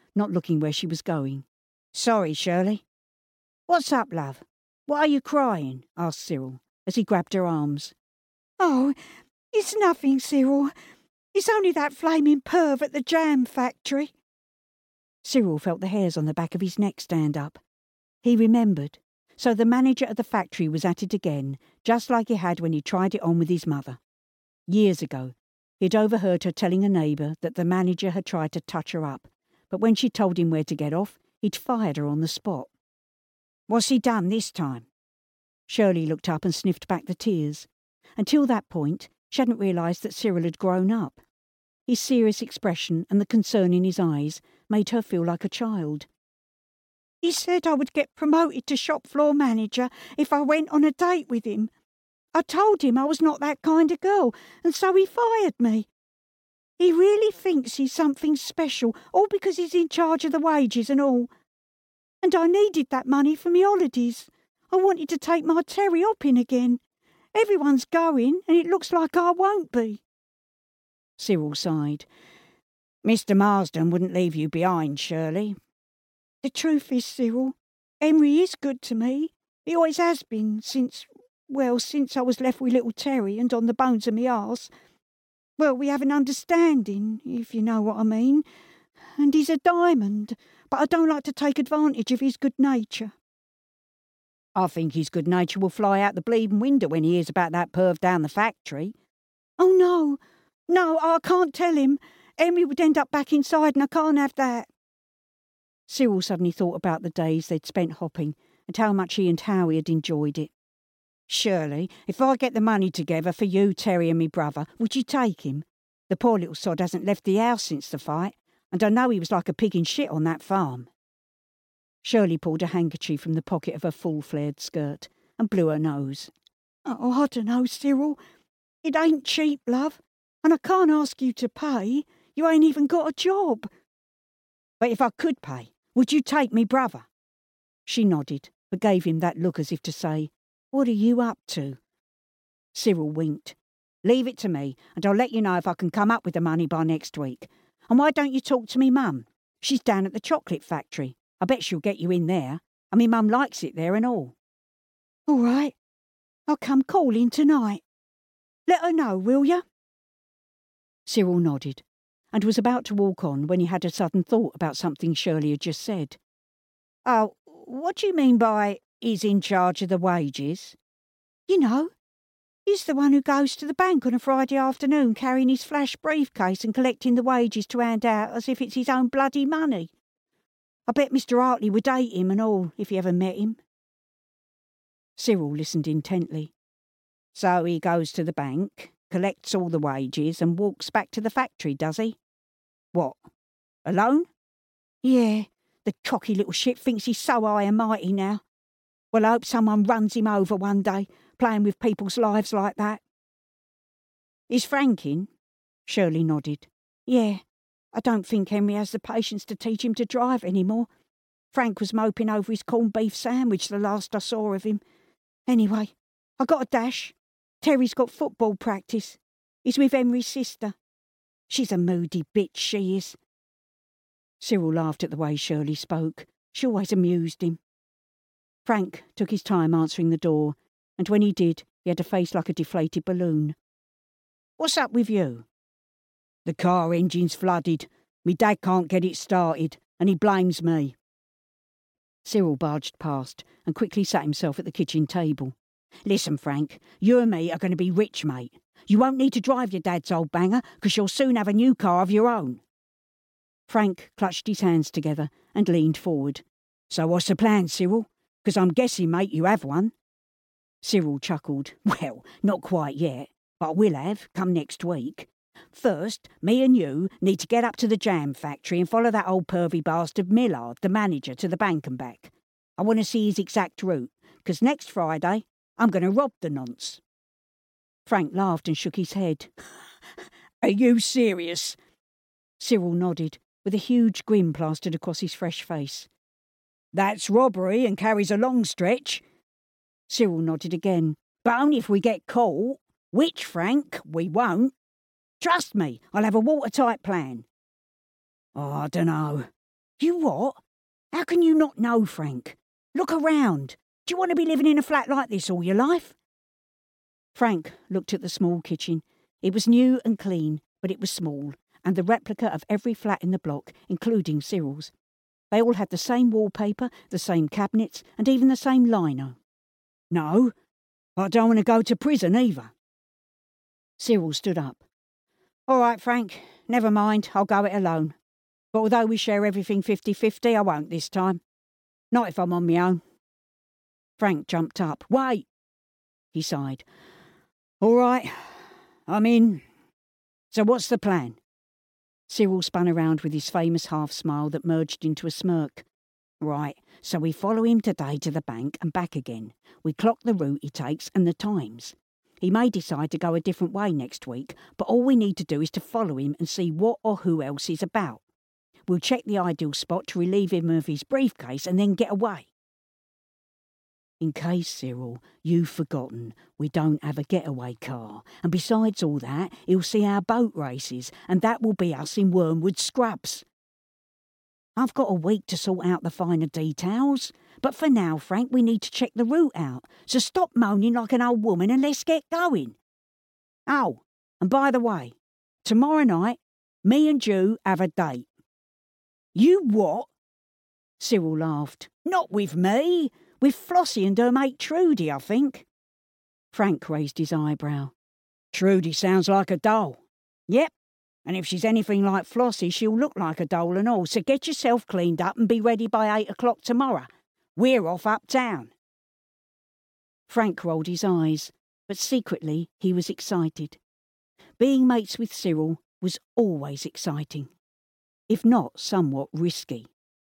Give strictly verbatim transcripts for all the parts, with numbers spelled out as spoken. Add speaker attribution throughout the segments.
Speaker 1: not looking where she was going. "Sorry, Shirley." "What's up, love? Why are you crying?" asked Cyril, as he grabbed her arms.
Speaker 2: "Oh, it's nothing, Cyril. It's only that flaming perv at the jam factory."
Speaker 1: Cyril felt the hairs on the back of his neck stand up. He remembered. So the manager at the factory was at it again, just like he had when he tried it on with his mother. Years ago, he'd overheard her telling a neighbour that the manager had tried to touch her up, but when she told him where to get off, he'd fired her on the spot. "What's he done this time?" Shirley looked up and sniffed back the tears. Until that point, she hadn't realised that Cyril had grown up. His serious expression and the concern in his eyes made her feel like a child.
Speaker 2: "He said I would get promoted to shop floor manager if I went on a date with him. I told him I was not that kind of girl, and so he fired me. He really thinks he's something special, all because he's in charge of the wages and all. And I needed that money for me holidays. I wanted to take my Terry hopping again. Everyone's going, and it looks like I won't be."
Speaker 1: Cyril sighed. "Mister Marsden wouldn't leave you behind, Shirley."
Speaker 2: "The truth is, Cyril, Henry is good to me. He always has been, since, well, since I was left with little Terry and on the bones of me arse. Well, we have an understanding, if you know what I mean. And he's a diamond, but I don't like to take advantage of his good nature."
Speaker 1: "I think his good nature will fly out the bleeding window when he hears about that perv down the factory."
Speaker 2: "Oh, no, no, I can't tell him. Henry would end up back inside and I can't have that."
Speaker 1: Cyril suddenly thought about the days they'd spent hopping and how much he and Howie had enjoyed it. "Shirley, if I get the money together for you, Terry and me brother, would you take him? The poor little sod hasn't left the house since the fight, and I know he was like a pig in shit on that farm." Shirley pulled a handkerchief from the pocket of her full-flared skirt and blew her nose.
Speaker 2: "Oh, I don't know, Cyril. It ain't cheap, love, and I can't ask you to pay. You ain't even got a job."
Speaker 1: "But if I could pay, would you take me brother?" She nodded, but gave him that look as if to say, "What are you up to?" Cyril winked. "Leave it to me, and I'll let you know if I can come up with the money by next week. And why don't you talk to me mum? She's down at the chocolate factory. I bet she'll get you in there. And me mum likes it there and all."
Speaker 2: "All right. I'll come calling tonight. Let her know, will you?"
Speaker 1: Cyril nodded, and was about to walk on when he had a sudden thought about something Shirley had just said. "Oh, what do you mean by he's in charge of the wages?"
Speaker 2: "You know, he's the one who goes to the bank on a Friday afternoon carrying his flash briefcase and collecting the wages to hand out as if it's his own bloody money. I bet Mister Hartley would hate him and all if he ever met him." Cyril listened intently. "So he goes to the bank, collects all the wages and walks back to the factory, does he? What, alone?" "Yeah, the cocky little shit thinks he's so high and mighty now. Well, I hope someone runs him over one day, playing with people's lives like that."
Speaker 1: "Is Frank in?" Shirley nodded.
Speaker 2: "Yeah, I don't think Henry has the patience to teach him to drive anymore. Frank was moping over his corned beef sandwich the last I saw of him. Anyway, I got a dash. Terry's got football practice. He's with Henry's sister. She's a moody bitch, she is."
Speaker 1: Cyril laughed at the way Shirley spoke. She always amused him. Frank took his time answering the door, and when he did, he had a face like a deflated balloon. "What's up with you?" "The car engine's flooded. Me dad can't get it started, and he blames me." Cyril barged past and quickly sat himself at the kitchen table. "Listen, Frank, you and me are going to be rich, mate. You won't need to drive your dad's old banger, because you'll soon have a new car of your own." Frank clutched his hands together and leaned forward. "So what's the plan, Cyril? Because I'm guessing, mate, you have one." Cyril chuckled. "Well, not quite yet, but I will have, come next week. First, me and you need to get up to the jam factory and follow that old pervy bastard Millard, the manager, to the bank and back. I want to see his exact route, because next Friday I'm going to rob the nonce." Frank laughed and shook his head. "Are you serious?" Cyril nodded, with a huge grin plastered across his fresh face. "That's robbery and carries a long stretch." Cyril nodded again. "But only if we get caught. Which, Frank, we won't. Trust me, I'll have a watertight plan." "Oh, I dunno.
Speaker 2: You what? How can you not know, Frank? Look around. Do you want to be living in a flat like this all your life?
Speaker 1: Frank looked at the small kitchen. It was new and clean, but it was small, and the replica of every flat in the block, including Cyril's. They all had the same wallpaper, the same cabinets, and even the same lino.
Speaker 2: No, I don't want to go to prison either.
Speaker 1: Cyril stood up.
Speaker 2: All right, Frank, never mind, I'll go it alone. But although we share everything fifty-fifty, I won't this time. Not if I'm on my own.
Speaker 1: Frank jumped up.
Speaker 2: Wait,
Speaker 1: he sighed.
Speaker 2: All right, I'm in. So what's the plan?
Speaker 1: Cyril spun around with his famous half-smile that merged into a smirk.
Speaker 2: Right, so we follow him today to the bank and back again. We clock the route he takes and the times. He may decide to go a different way next week, but all we need to do is to follow him and see what or who else he's about. We'll check the ideal spot to relieve him of his briefcase and then get away.
Speaker 1: In case, Cyril, you've forgotten, we don't have a getaway car. And besides all that, he'll see our boat races, and that will be us in Wormwood Scrubs.
Speaker 2: I've got a week to sort out the finer details. But for now, Frank, we need to check the route out. So stop moaning like an old woman and let's get going. Oh, and by the way, tomorrow night, me and you have a date. You what?
Speaker 1: Cyril laughed.
Speaker 2: Not with me. With Flossie and her mate Trudy, I think.
Speaker 1: Frank raised his eyebrow.
Speaker 2: Trudy sounds like a doll. Yep, and if she's anything like Flossie, she'll look like a doll and all. So get yourself cleaned up and be ready by eight o'clock tomorrow. We're off uptown.
Speaker 1: Frank rolled his eyes, but secretly he was excited. Being mates with Cyril was always exciting, if not somewhat risky.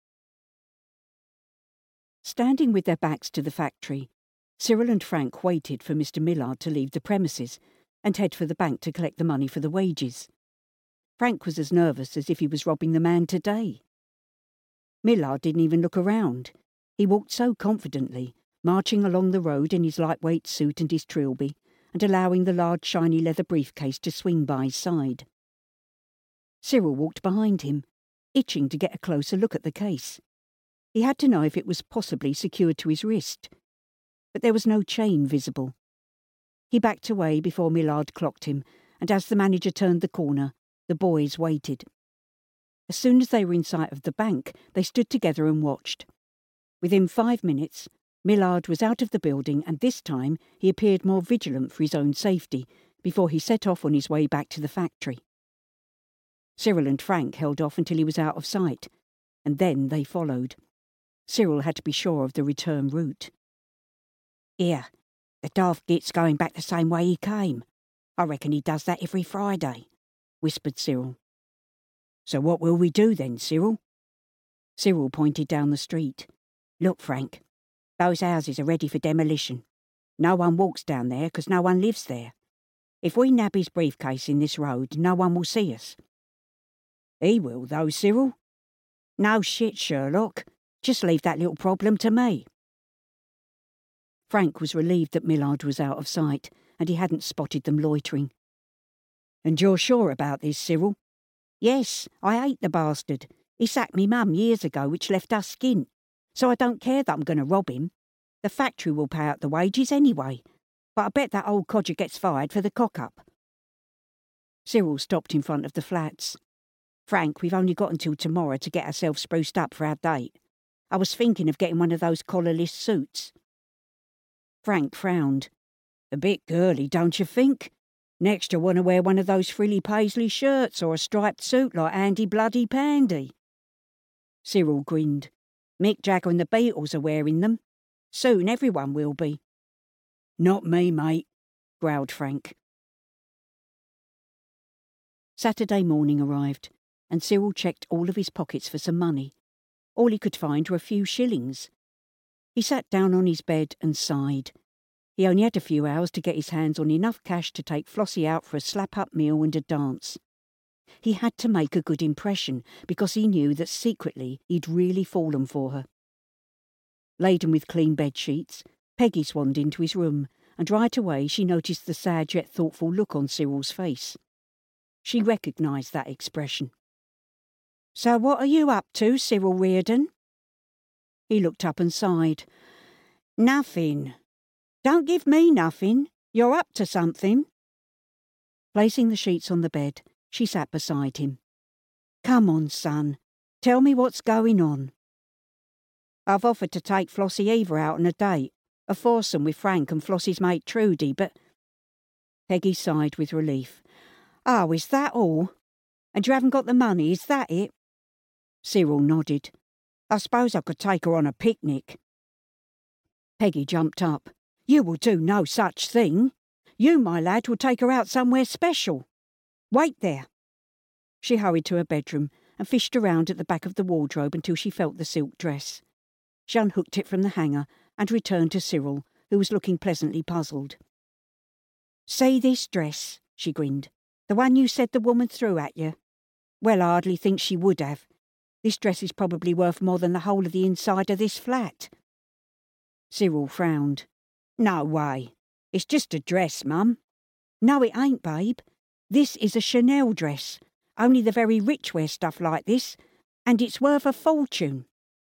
Speaker 1: Standing with their backs to the factory, Cyril and Frank waited for Mister Millard to leave the premises and head for the bank to collect the money for the wages. Frank was as nervous as if he was robbing the man today. Millard didn't even look around. He walked so confidently, marching along the road in his lightweight suit and his trilby, and allowing the large shiny leather briefcase to swing by his side. Cyril walked behind him, itching to get a closer look at the case. He had to know if it was possibly secured to his wrist, but there was no chain visible. He backed away before Millard clocked him, and as the manager turned the corner, the boys waited. As soon as they were in sight of the bank, they stood together and watched. Within five minutes, Millard was out of the building, and this time he appeared more vigilant for his own safety before he set off on his way back to the factory. Cyril and Frank held off until he was out of sight, and then they followed. Cyril had to be sure of the return route.
Speaker 2: Here, the daft git's going back the same way he came. I reckon he does that every Friday, whispered Cyril. So what will we do then, Cyril?
Speaker 1: Cyril pointed down the street.
Speaker 2: Look, Frank, those houses are ready for demolition. No one walks down there because no one lives there. If we nab his briefcase in this road, no one will see us.
Speaker 1: He will, though, Cyril.
Speaker 2: No shit, Sherlock. Just leave that little problem to me.
Speaker 1: Frank was relieved that Millard was out of sight, and he hadn't spotted them loitering.
Speaker 2: And you're sure about this, Cyril? Yes, I hate the bastard. He sacked me mum years ago, which left us skint. So I don't care that I'm going to rob him. The factory will pay out the wages anyway. But I bet that old codger gets fired for the cock-up.
Speaker 1: Cyril stopped in front of the flats.
Speaker 2: Frank, we've only got until tomorrow to get ourselves spruced up for our date. I was thinking of getting one of those collarless suits.
Speaker 1: Frank frowned.
Speaker 2: A bit girly, don't you think? Next you'll want to wear one of those frilly paisley shirts or a striped suit like Andy Bloody Pandy.
Speaker 1: Cyril grinned.
Speaker 2: Mick Jagger and the Beatles are wearing them. Soon everyone will be.
Speaker 1: Not me, mate, growled Frank. Saturday morning arrived, and Cyril checked all of his pockets for some money. All he could find were a few shillings. He sat down on his bed and sighed. He only had a few hours to get his hands on enough cash to take Flossie out for a slap-up meal and a dance. He had to make a good impression, because he knew that secretly he'd really fallen for her. Laden with clean bed sheets, Peggy swanned into his room, and right away she noticed the sad yet thoughtful look on Cyril's face. She recognised that expression.
Speaker 2: So what are you up to, Cyril Reardon? He looked up and sighed. Nothing. Don't give me nothing. You're up to something. Placing the sheets on the bed, she sat beside him. Come on, son. Tell me what's going on. I've offered to take Flossie Eva out on a date, a foursome with Frank and Flossie's mate Trudy, but... Peggy sighed with relief. Oh, is that all? And you haven't got the money, is that it? Cyril nodded. I suppose I could take her on a picnic. Peggy jumped up. You will do no such thing. You, my lad, will take her out somewhere special. Wait there. She hurried to her bedroom and fished around at the back of the wardrobe until she felt the silk dress. She unhooked it from the hanger and returned to Cyril, who was looking pleasantly puzzled. See this dress, she grinned. The one you said the woman threw at you. Well, I hardly think she would have. This dress is probably worth more than the whole of the inside of this flat. Cyril frowned. No way. It's just a dress, Mum. No, it ain't, babe. This is a Chanel dress. Only the very rich wear stuff like this, and it's worth a fortune.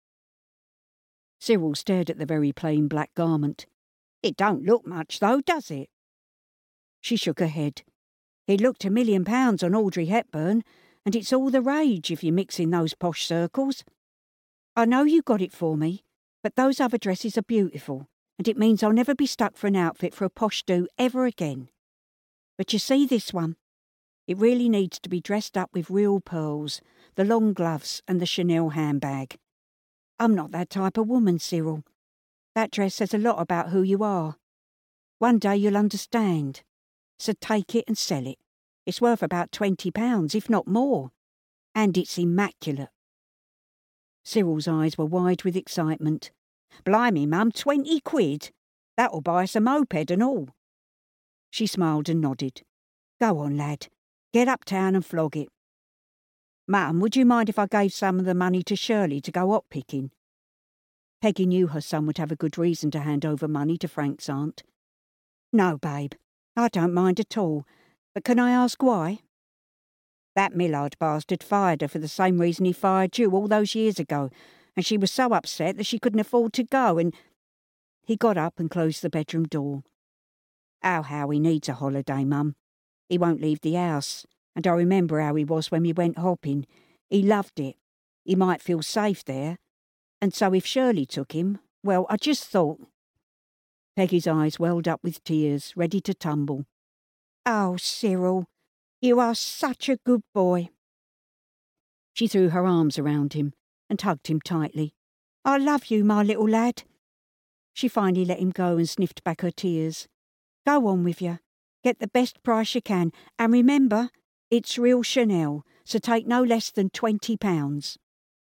Speaker 2: Cyril stared at the very plain black garment. It don't look much, though, does it? She shook her head. It looked a million pounds on Audrey Hepburn, and it's all the rage if you mix in those posh circles. I know you got it for me, but those other dresses are beautiful, and it means I'll never be stuck for an outfit for a posh do ever again. But you see this one? It really needs to be dressed up with real pearls, the long gloves and the Chanel handbag. I'm not that type of woman, Cyril. That dress says a lot about who you are. One day you'll understand. So take it and sell it. It's worth about twenty pounds, if not more. And it's immaculate. Cyril's eyes were wide with excitement. Blimey, Mum, twenty quid? That'll buy us a moped and all. She smiled and nodded. Go on, lad. Get uptown and flog it. Mum, would you mind if I gave some of the money to Shirley to go op picking? Peggy knew her son would have a good reason to hand over money to Frank's aunt. No, babe, I don't mind at all. But can I ask why? That Millard bastard fired her for the same reason he fired you all those years ago, and she was so upset that she couldn't afford to go, and... He got up and closed the bedroom door. Oh, how he needs a holiday, Mum. He won't leave the house, and I remember how he was when we went hopping. He loved it. He might feel safe there. And so if Shirley took him, well, I just thought... Peggy's eyes welled up with tears, ready to tumble. Oh, Cyril, you are such a good boy. She threw her arms around him and hugged him tightly. I love you, my little lad. She finally let him go and sniffed back her tears. Go on with you. Get the best price you can, and remember, it's real Chanel, so take no less than twenty pounds.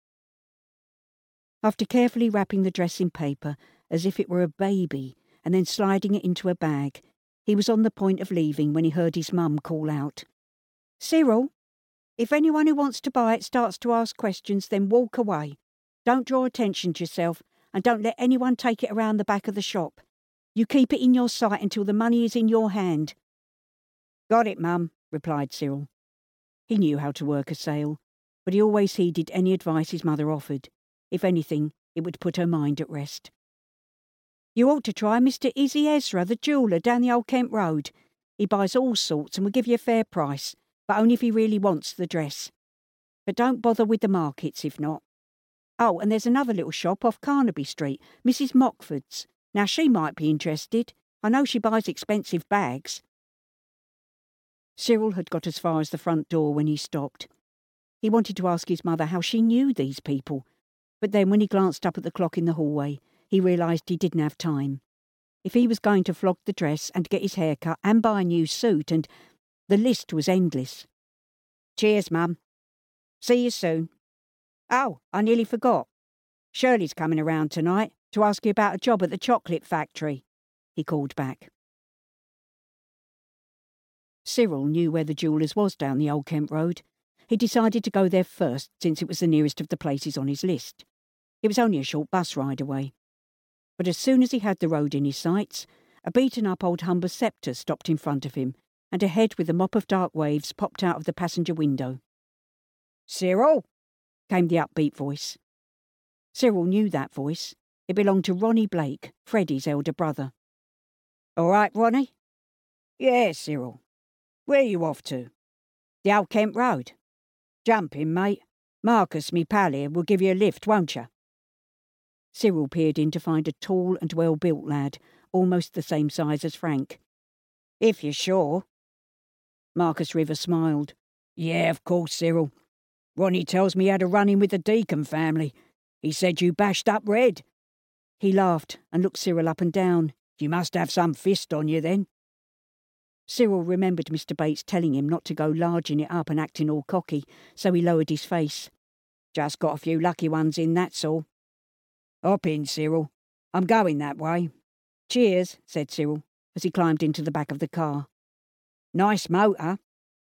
Speaker 2: After carefully wrapping the dress in paper, as if it were a baby, and then sliding it into a bag, he was on the point of leaving when he heard his mum call out. Cyril, if anyone who wants to buy it starts to ask questions, then walk away. Don't draw attention to yourself, and don't let anyone take it around the back of the shop. You keep it in your sight until the money is in your hand. Got it, Mum, replied Cyril. He knew how to work a sale, but he always heeded any advice his mother offered. If anything, it would put her mind at rest. You ought to try Mister Izzy Ezra, the jeweller down the Old Kent Road. He buys all sorts and will give you a fair price, but only if he really wants the dress. But don't bother with the markets if not. Oh, and there's another little shop off Carnaby Street, Missus Mockford's. Now she might be interested. I know she buys expensive bags. Cyril had got as far as the front door when he stopped. He wanted to ask his mother how she knew these people, but then when he glanced up at the clock in the hallway, he realised he didn't have time. If he was going to flog the dress and get his hair cut and buy a new suit, and the list was endless. Cheers, Mum. See you soon. Oh, I nearly forgot. Shirley's coming around tonight to ask you about a job at the chocolate factory, he called back. Cyril knew where the jeweller's was down the Old Kent Road. He decided to go there first, since it was the nearest of the places on his list. It was only a short bus ride away. But as soon as he had the road in his sights, a beaten-up old Humber Sceptre stopped in front of him, and a head with a mop of dark waves popped out of the passenger window. Cyril?
Speaker 1: came the upbeat voice. Cyril knew that voice. It belonged to Ronnie Blake, Freddie's elder brother. "All right, Ronnie?" "Yeah, Cyril. Where you off to?" "The Old Kent Road." "Jump in, mate. Marcus, me pal here, will give you a lift, won't you?" Cyril peered in to find a tall and well-built lad, almost the same size as Frank. "If you're sure." Marcus River smiled. "Yeah, of course, Cyril. Ronnie tells me you had a run-in with the Deacon family. He said you bashed up Red." He laughed and looked Cyril up and down. "You must have some fist on you then." Cyril remembered Mister Bates telling him not to go larging it up and acting all cocky, so he lowered his face. "Just got a few lucky ones in, that's all." "Hop in, Cyril. I'm going that way." "Cheers," said Cyril, as he climbed into the back of the car. "Nice motor."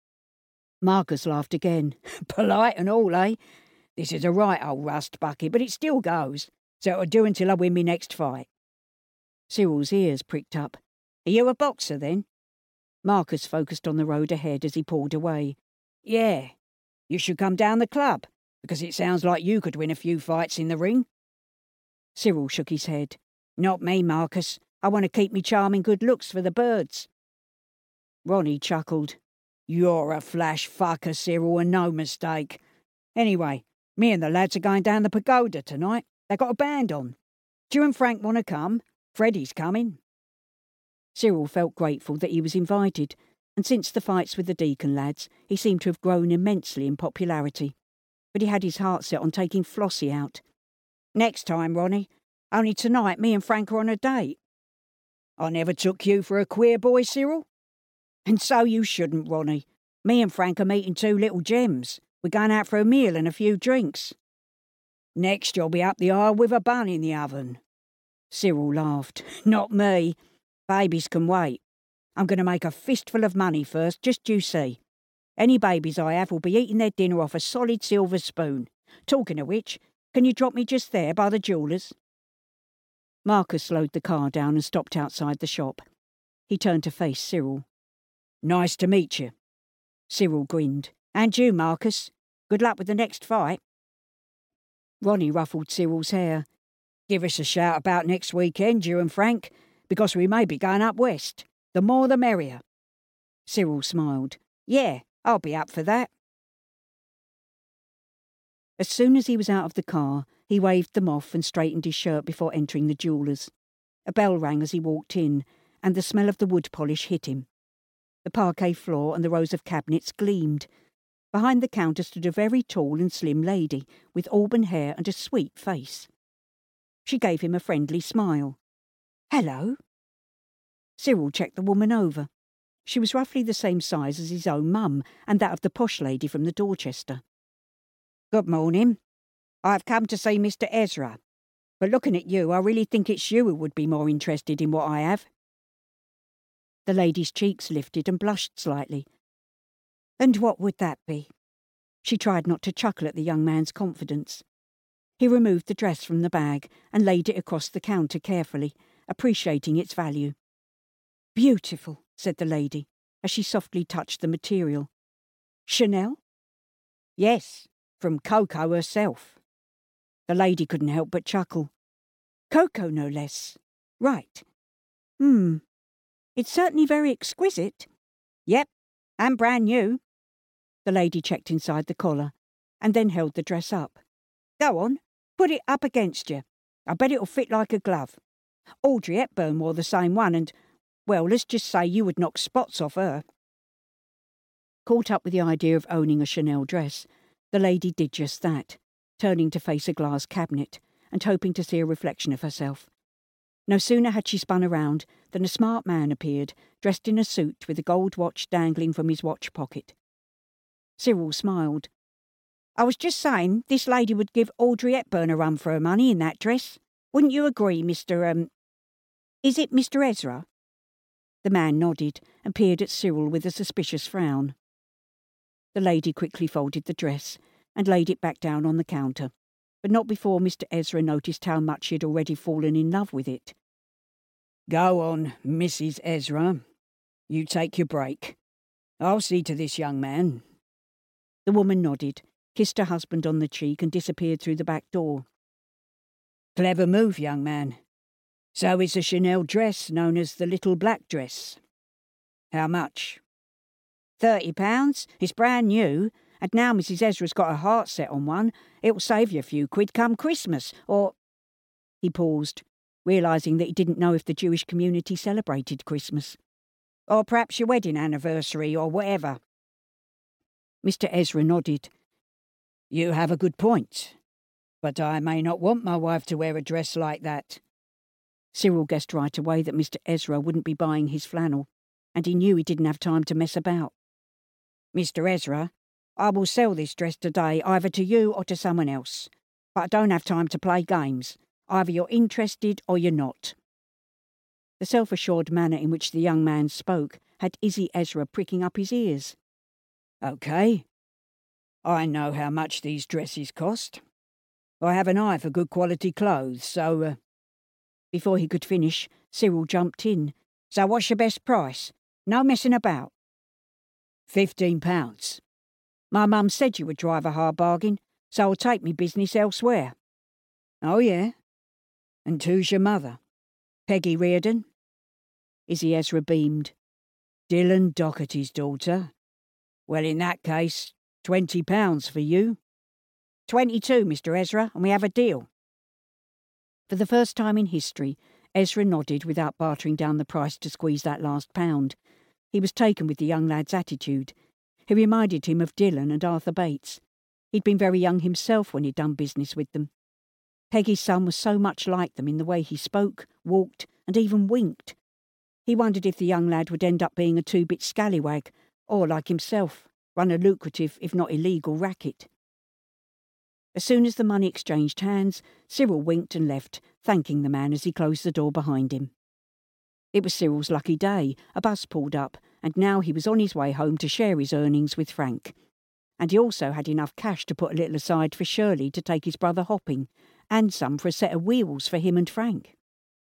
Speaker 1: Marcus laughed again. "Polite and all, eh? This is a right old rust bucket, but it still goes, so it'll do until I win me next fight." Cyril's ears pricked up. "Are you a boxer, then?" Marcus focused on the road ahead as he pulled away. "Yeah. You should come down the club, because it sounds like you could win a few fights in the ring." Cyril shook his head. "Not me, Marcus. I want to keep me charming good looks for the birds." Ronnie chuckled. "You're a flash fucker, Cyril, and no mistake. Anyway, me and the lads are going down the pagoda tonight. They got a band on. Do you and Frank want to come? Freddie's coming." Cyril felt grateful that he was invited, and since the fights with the Deacon lads, he seemed to have grown immensely in popularity. But he had his heart set on taking Flossie out. "Next time, Ronnie. Only tonight me and Frank are on a date." "I never took you for a queer boy, Cyril." "And so you shouldn't, Ronnie. Me and Frank are meeting two little gems. We're going out for a meal and a few drinks." "Next you'll be up the aisle with a bun in the oven." Cyril laughed. "Not me. Babies can wait. I'm going to make a fistful of money first, just you see. Any babies I have will be eating their dinner off a solid silver spoon. Talking of which, can you drop me just there by the jeweller's?" Marcus slowed the car down and stopped outside the shop. He turned to face Cyril. "Nice to meet you." Cyril grinned. "And you, Marcus. Good luck with the next fight." Ronnie ruffled Cyril's hair. "Give us a shout about next weekend, you and Frank, because we may be going up west. The more the merrier." Cyril smiled. "Yeah, I'll be up for that." As soon as he was out of the car, he waved them off and straightened his shirt before entering the jeweller's. A bell rang as he walked in, and the smell of the wood polish hit him. The parquet floor and the rows of cabinets gleamed. Behind the counter stood a very tall and slim lady, with auburn hair and a sweet face. She gave him a friendly smile. "Hello." Cyril checked the woman over. She was roughly the same size as his own mum, and that of the posh lady from the Dorchester. "Good morning. I've come to see Mister Ezra. But looking at you, I really think it's you who would be more interested in what I have." The lady's cheeks lifted and blushed slightly. "And what would that be?" She tried not to chuckle at the young man's confidence. He removed the dress from the bag and laid it across the counter carefully, appreciating its value. "Beautiful," said the lady, as she softly touched the material. "Chanel?" "Yes, from Coco herself." The lady couldn't help but chuckle. "Coco, no less. Right. Hmm. It's certainly very exquisite." "Yep, and brand new." The lady checked inside the collar, and then held the dress up. "Go on, put it up against you. I bet it'll fit like a glove. Audrey Hepburn wore the same one, and, well, let's just say you would knock spots off her." Caught up with the idea of owning a Chanel dress, the lady did just that, turning to face a glass cabinet and hoping to see a reflection of herself. No sooner had she spun around than a smart man appeared, dressed in a suit with a gold watch dangling from his watch pocket. Cyril smiled. "I was just saying this lady would give Audrey Hepburn a run for her money in that dress. Wouldn't you agree, Mister Um... Is it Mister Ezra?" The man nodded and peered at Cyril with a suspicious frown. The lady quickly folded the dress and laid it back down on the counter, but not before Mister Ezra noticed how much he had already fallen in love with it. "Go on, Missus Ezra. You take your break. I'll see to this young man." The woman nodded, kissed her husband on the cheek and disappeared through the back door. "Clever move, young man. So it's a Chanel dress known as the Little Black Dress. How much?" Thirty pounds. It's brand new, and now Missus Ezra's got her heart set on one, it'll save you a few quid come Christmas, or—" He paused, realising that he didn't know if the Jewish community celebrated Christmas. "Or perhaps your wedding anniversary, or whatever." Mister Ezra nodded. "You have a good point, but I may not want my wife to wear a dress like that." Cyril guessed right away that Mister Ezra wouldn't be buying his flannel, and he knew he didn't have time to mess about. "Mister Ezra, I will sell this dress today either to you or to someone else, but I don't have time to play games. Either you're interested or you're not." The self-assured manner in which the young man spoke had Izzy Ezra pricking up his ears. "OK. I know how much these dresses cost. I have an eye for good quality clothes, so—" Uh... Before he could finish, Cyril jumped in. "So what's your best price? No messing about." Fifteen pounds. My mum said you would drive a hard bargain, so I'll take me business elsewhere." "Oh, yeah? And who's your mother? Peggy Reardon?" Izzy Ezra beamed. "Dylan Docherty's daughter. Well, in that case, twenty pounds for you." Twenty-two, Mister Ezra, and we have a deal." For the first time in history, Ezra nodded without bartering down the price to squeeze that last pound. He was taken with the young lad's attitude. He reminded him of Dylan and Arthur Bates. He'd been very young himself when he'd done business with them. Peggy's son was so much like them in the way he spoke, walked, and even winked. He wondered if the young lad would end up being a two-bit scallywag, or, like himself, run a lucrative, if not illegal, racket. As soon as the money exchanged hands, Cyril winked and left, thanking the man as he closed the door behind him. It was Cyril's lucky day. A bus pulled up, and now he was on his way home to share his earnings with Frank. And he also had enough cash to put a little aside for Shirley to take his brother hopping, and some for a set of wheels for him and Frank.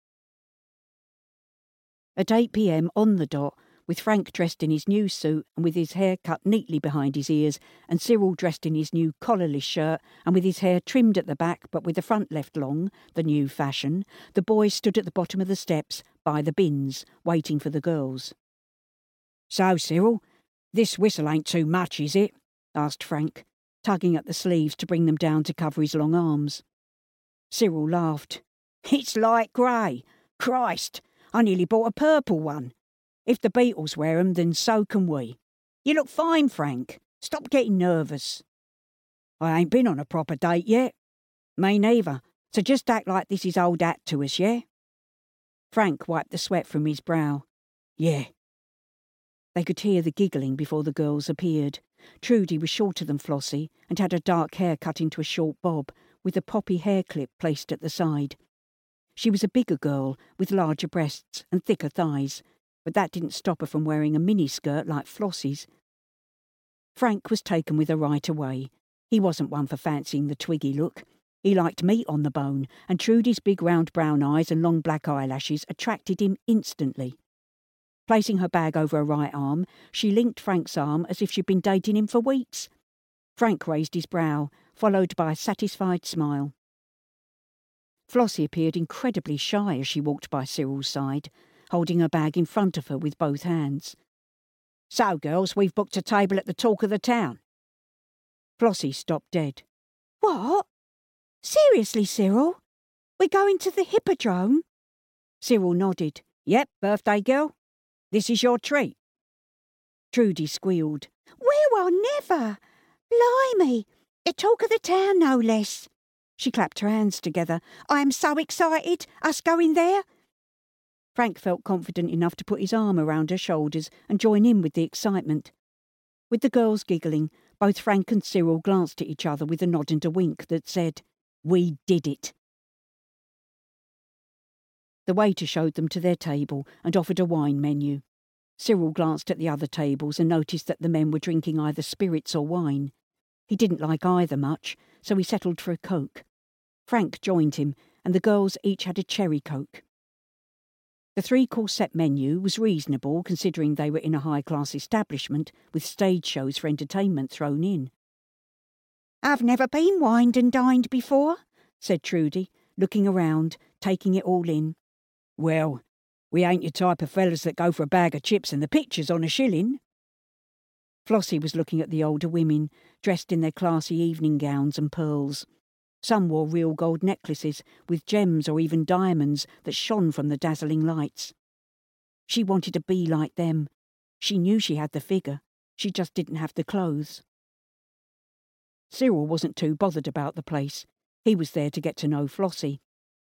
Speaker 1: At eight p.m. on the dot, with Frank dressed in his new suit and with his hair cut neatly behind his ears, and Cyril dressed in his new collarless shirt and with his hair trimmed at the back but with the front left long, the new fashion, the boys stood at the bottom of the steps, by the bins, waiting for the girls. "So, Cyril, this whistle ain't too much, is it?" asked Frank, tugging at the sleeves to bring them down to cover his long arms. Cyril laughed. "It's light grey. Christ, I nearly bought a purple one. If the Beatles wear 'em, then so can we. You look fine, Frank. Stop getting nervous." "I ain't been on a proper date yet." "Me neither. So just act like this is old hat to us, yeah?" Frank wiped the sweat from his brow. "Yeah." They could hear the giggling before the girls appeared. Trudy was shorter than Flossie and had her dark hair cut into a short bob, with a poppy hair clip placed at the side. She was a bigger girl, with larger breasts and thicker thighs, but that didn't stop her from wearing a mini-skirt like Flossie's. Frank was taken with her right away. He wasn't one for fancying the Twiggy look. He liked meat on the bone, and Trudy's big round brown eyes and long black eyelashes attracted him instantly. Placing her bag over her right arm, she linked Frank's arm as if she'd been dating him for weeks. Frank raised his brow, followed by a satisfied smile. Flossie appeared incredibly shy as she walked by Cyril's side, holding her bag in front of her with both hands. "So, girls, we've booked a table at the Talk of the Town." Flossie stopped dead.
Speaker 2: "What? Seriously, Cyril? We're going to the Hippodrome?"
Speaker 1: Cyril nodded. "Yep, birthday girl. This is your treat." Trudy squealed.
Speaker 2: "Well, well, never! Blimey! The Talk of the Town, no less." She clapped her hands together. "I am so excited, us going there."
Speaker 1: Frank felt confident enough to put his arm around her shoulders and join in with the excitement. With the girls giggling, both Frank and Cyril glanced at each other with a nod and a wink that said, "We did it." The waiter showed them to their table and offered a wine menu. Cyril glanced at the other tables and noticed that the men were drinking either spirits or wine. He didn't like either much, so he settled for a Coke. Frank joined him, and the girls each had a cherry Coke. The three-course set menu was reasonable considering they were in a high-class establishment with stage shows for entertainment thrown in.
Speaker 2: I've never been wined and dined before, said Trudy, looking around, taking it all in.
Speaker 1: Well, we ain't your type of fellas that go for a bag of chips and the pictures on a shilling.
Speaker 2: Flossie was looking at the older women, dressed in their classy evening gowns and pearls. Some wore real gold necklaces with gems or even diamonds that shone from the dazzling lights. She wanted to be like them. She knew she had the figure. She just didn't have the clothes. Cyril wasn't too bothered about the place. He was there to get to know Flossie.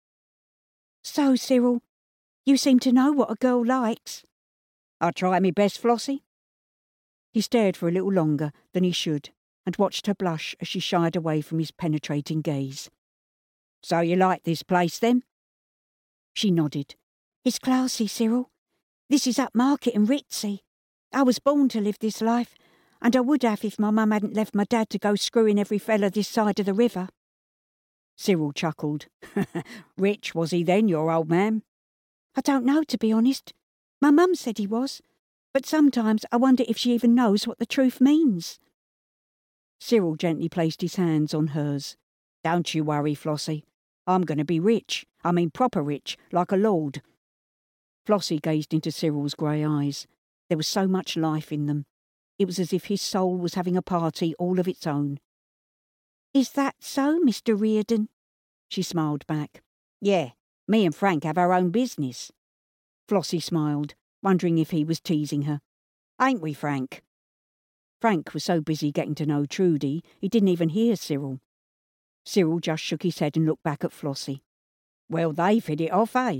Speaker 2: So, Cyril, you seem to know what a girl likes.
Speaker 1: I try my best, Flossie.
Speaker 2: He stared for a little longer than he should and watched her blush as she shied away from his penetrating gaze.
Speaker 1: So you like this place, then?
Speaker 2: She nodded. It's classy, Cyril. This is upmarket and ritzy. I was born to live this life, and I would have if my mum hadn't left my dad to go screwing every fella this side of the river.
Speaker 1: Cyril chuckled. Rich, was he then, your old man?
Speaker 2: I don't know, to be honest. My mum said he was, but sometimes I wonder if she even knows what the truth means.
Speaker 1: Cyril gently placed his hands on hers. Don't you worry, Flossie. I'm going to be rich. I mean proper rich, like a lord. Flossie gazed into Cyril's grey eyes. There was so much life in them. It was as if his soul was having a party all of its own.
Speaker 2: Is that so, Mister Reardon?
Speaker 1: She smiled back. Yeah, me and Frank have our own business. Flossie smiled, wondering if he was teasing her. Ain't we, Frank? Frank was so busy getting to know Trudy, he didn't even hear Cyril. Cyril just shook his head and looked back at Flossie. Well, they've hit it off, eh?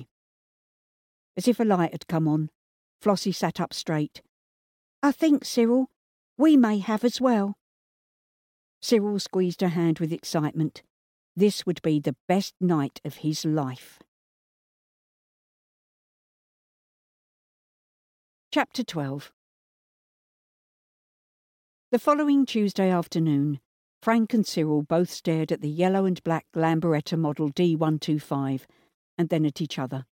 Speaker 1: As if a light had come on, Flossie sat up straight.
Speaker 2: I think, Cyril, we may have as well.
Speaker 1: Cyril squeezed her hand with excitement. This would be the best night of his life. Chapter twelve. The following Tuesday afternoon, Frank and Cyril both stared at the yellow and black Lamboretta model D one twenty-five and then at each other.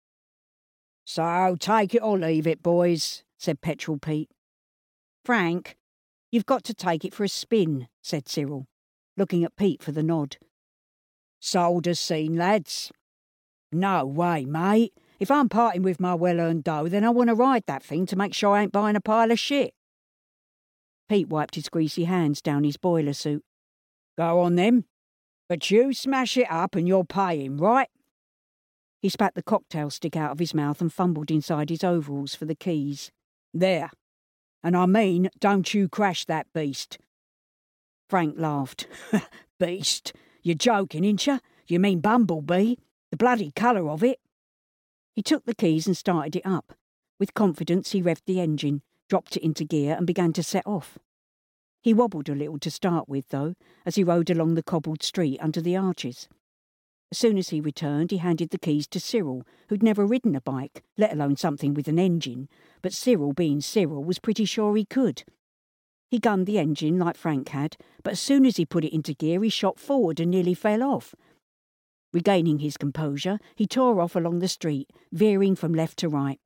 Speaker 1: So take it or leave it, boys, said Petrol Pete. Frank, you've got to take it for a spin, said Cyril, looking at Pete for the nod. Sold as seen, lads. No way, mate. If I'm parting with my well-earned dough, then I want to ride that thing to make sure I ain't buying a pile of shit. Pete wiped his greasy hands down his boiler suit. Go on, then. But you smash it up and you're paying, right? He spat the cocktail stick out of his mouth and fumbled inside his overalls for the keys. There. And I mean, don't you crash that beast. Frank laughed. Beast? You're joking, ain't you? You mean Bumblebee? The bloody colour of it. He took the keys and started it up. With confidence he revved the engine, dropped it into gear and began to set off. He wobbled a little to start with, though, as he rode along the cobbled street under the arches. As soon as he returned, he handed the keys to Cyril, who'd never ridden a bike, let alone something with an engine, but Cyril, being Cyril, was pretty sure he could. He gunned the engine like Frank had, but as soon as he put it into gear, he shot forward and nearly fell off. Regaining his composure, he tore off along the street, veering from left to right.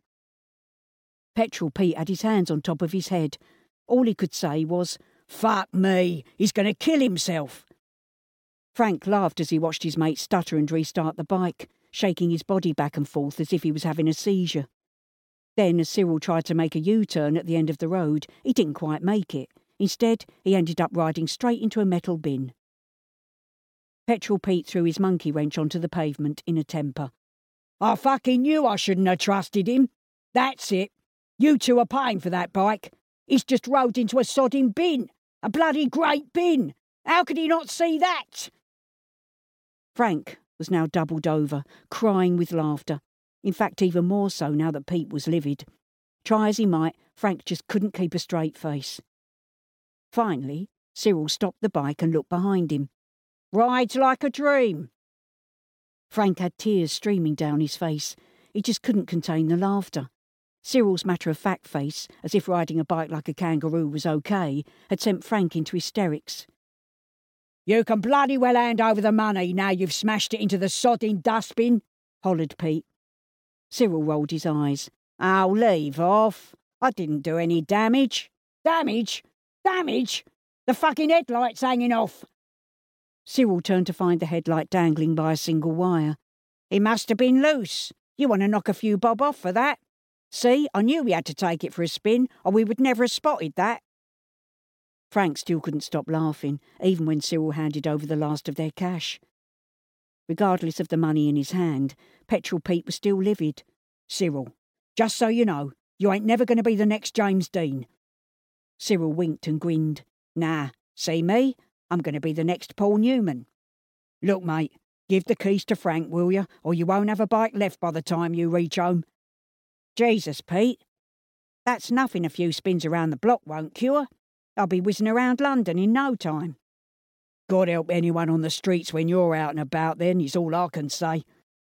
Speaker 1: Petrol Pete had his hands on top of his head. All he could say was, "Fuck me, he's going to kill himself." Frank laughed as he watched his mate stutter and restart the bike, shaking his body back and forth as if he was having a seizure. Then, as Cyril tried to make a U-turn at the end of the road, he didn't quite make it. Instead, he ended up riding straight into a metal bin. Petrol Pete threw his monkey wrench onto the pavement in a temper. I fucking knew I shouldn't have trusted him. That's it. You two are paying for that bike. He's just rode into a sodding bin. A bloody great bin. How could he not see that? Frank was now doubled over, crying with laughter. In fact, even more so now that Pete was livid. Try as he might, Frank just couldn't keep a straight face. Finally, Cyril stopped the bike and looked behind him. Rides like a dream. Frank had tears streaming down his face. He just couldn't contain the laughter. Cyril's matter-of-fact face, as if riding a bike like a kangaroo was okay, had sent Frank into hysterics. You can bloody well hand over the money now you've smashed it into the sodding dustbin, hollered Pete. Cyril rolled his eyes. Oh, leave off. I didn't do any damage. Damage? Damage? The fucking headlight's hanging off. Cyril turned to find the headlight dangling by a single wire.
Speaker 2: "It must have been loose. You want to knock a few bob off for that? See, I knew we had to take it for a spin, or we would never have spotted that."
Speaker 1: Frank still couldn't stop laughing, even when Cyril handed over the last of their cash. Regardless of the money in his hand, Petrol Pete was still livid.
Speaker 2: "Cyril, just so you know, you ain't never going to be the next James Dean."
Speaker 1: Cyril winked and grinned.
Speaker 2: "Nah, see me? I'm going to be the next Paul Newman. Look, mate, give the keys to Frank, will you, or you won't have a bike left by the time you reach home." "Jesus, Pete, that's nothing a few spins around the block won't cure. I'll be whizzing around London in no time." "God help anyone on the streets when you're out and about then, is all I can say."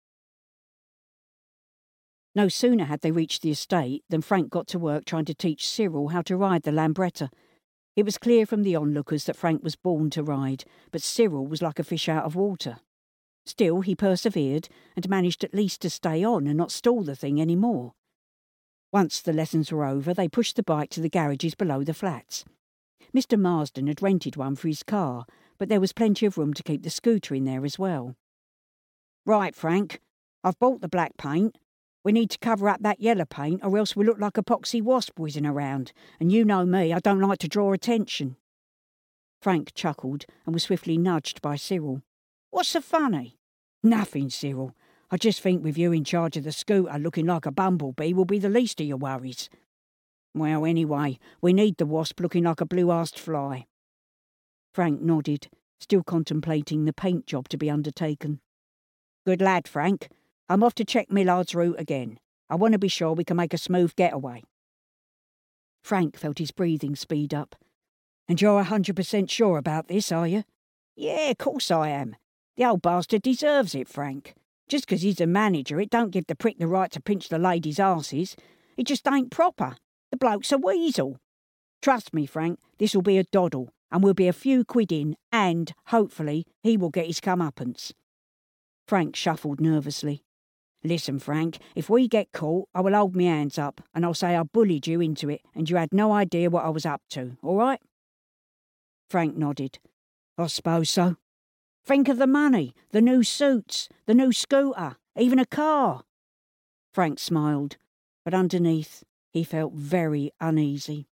Speaker 1: No sooner had they reached the estate than Frank got to work trying to teach Cyril how to ride the Lambretta. It was clear from the onlookers that Frank was born to ride, but Cyril was like a fish out of water. Still, he persevered and managed at least to stay on and not stall the thing any more. Once the lessons were over, they pushed the bike to the garages below the flats. Mister Marsden had rented one for his car, but there was plenty of room to keep the scooter in there as well.
Speaker 2: "Right, Frank, I've bought the black paint. We need to cover up that yellow paint, or else we look like a poxy wasp whizzing around, and you know me, I don't like to draw attention."
Speaker 1: Frank chuckled and was swiftly nudged by Cyril.
Speaker 2: "What's so funny?"
Speaker 1: "Nothing, Cyril. I just think with you in charge of the scooter looking like a bumblebee will be the least of your worries."
Speaker 2: "Well, anyway, we need the wasp looking like a blue-arsed fly."
Speaker 1: Frank nodded, still contemplating the paint job to be undertaken.
Speaker 2: "Good lad, Frank. I'm off to check Millard's route again. I want to be sure we can make a smooth getaway."
Speaker 1: Frank felt his breathing speed up.
Speaker 2: "And you're a hundred percent sure about this, are you?" "Yeah, of course I am. The old bastard deserves it, Frank. Just 'cause he's a manager, it don't give the prick the right to pinch the ladies' arses. It just ain't proper. The bloke's a weasel. Trust me, Frank, this'll be a doddle, and we'll be a few quid in, and, hopefully, he will get his comeuppance."
Speaker 1: Frank shuffled nervously.
Speaker 2: "Listen, Frank, if we get caught, I will hold my hands up, and I'll say I bullied you into it, and you had no idea what I was up to, all right?"
Speaker 1: Frank nodded.
Speaker 2: "I suppose so. Think of the money, the new suits, the new scooter, even a car."
Speaker 1: Frank smiled, but underneath he felt very uneasy.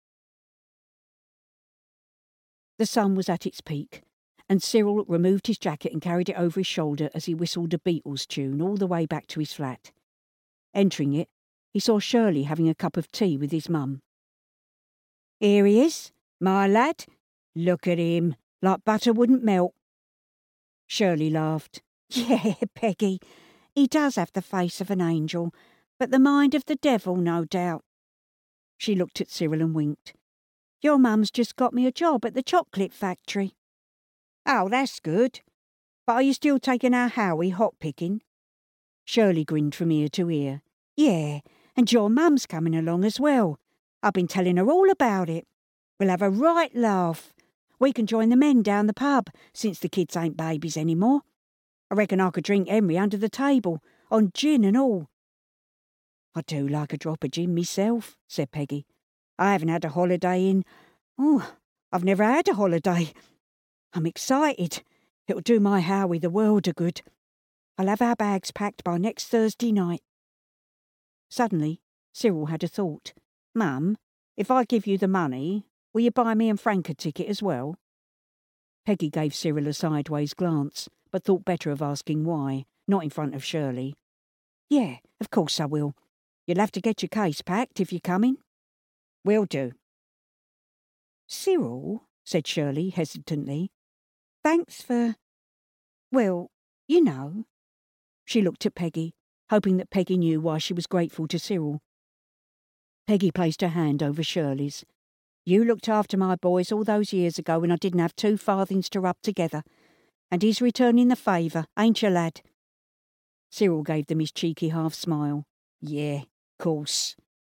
Speaker 1: The sun was at its peak, and Cyril removed his jacket and carried it over his shoulder as he whistled a Beatles tune all the way back to his flat. Entering it, he saw Shirley having a cup of tea with his mum.
Speaker 2: "Here he is, my lad. Look at him, like butter wouldn't melt."
Speaker 1: Shirley laughed.
Speaker 2: "Yeah, Peggy, he does have the face of an angel, but the mind of the devil, no doubt."
Speaker 1: She looked at Cyril and winked.
Speaker 2: "Your mum's just got me a job at the chocolate factory." "Oh, that's good. But are you still taking our Howie hot picking?"
Speaker 1: Shirley grinned from ear to ear.
Speaker 2: "Yeah, and your mum's coming along as well. I've been telling her all about it. We'll have a right laugh. We can join the men down the pub, since the kids ain't babies any more. I reckon I could drink Henry under the table, on gin and all."
Speaker 1: "I do like a drop of gin myself," said Peggy.
Speaker 2: "I haven't had a holiday in... Oh, I've never had a holiday. I'm excited. It'll do my Howie the world of good. I'll have our bags packed by next Thursday night."
Speaker 1: Suddenly, Cyril had a thought.
Speaker 2: "Mum, if I give you the money, will you buy me and Frank a ticket as well?"
Speaker 1: Peggy gave Cyril a sideways glance, but thought better of asking why, not in front of Shirley.
Speaker 2: "Yeah, of course I will. You'll have to get your case packed if you're coming." "Will do."
Speaker 1: "Cyril," said Shirley hesitantly,
Speaker 2: "thanks for... well, you know."
Speaker 1: She looked at Peggy, hoping that Peggy knew why she was grateful to Cyril. Peggy placed her hand over Shirley's. "You looked after my boys all those years ago when I didn't have two farthings to rub together, and he's returning the favour, ain't you, lad?" Cyril gave them his cheeky half smile.
Speaker 2: "Yeah, course."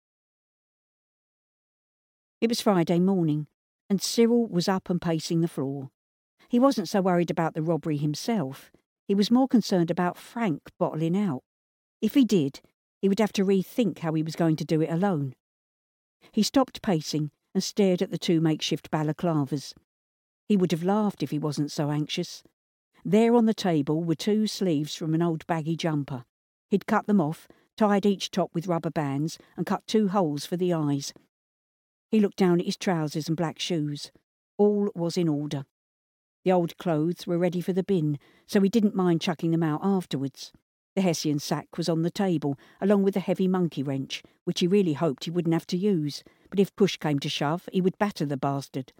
Speaker 1: It was Friday morning, and Cyril was up and pacing the floor. He wasn't so worried about the robbery himself. He was more concerned about Frank bottling out. If he did, he would have to rethink how he was going to do it alone. He stopped pacing and stared at the two makeshift balaclavas. He would have laughed if he wasn't so anxious. There on the table were two sleeves from an old baggy jumper. He'd cut them off, tied each top with rubber bands, and cut two holes for the eyes. He looked down at his trousers and black shoes. All was in order. The old clothes were ready for the bin, so he didn't mind chucking them out afterwards. The Hessian sack was on the table, along with the heavy monkey wrench, which he really hoped he wouldn't have to use, but if push came to shove, he would batter the bastard.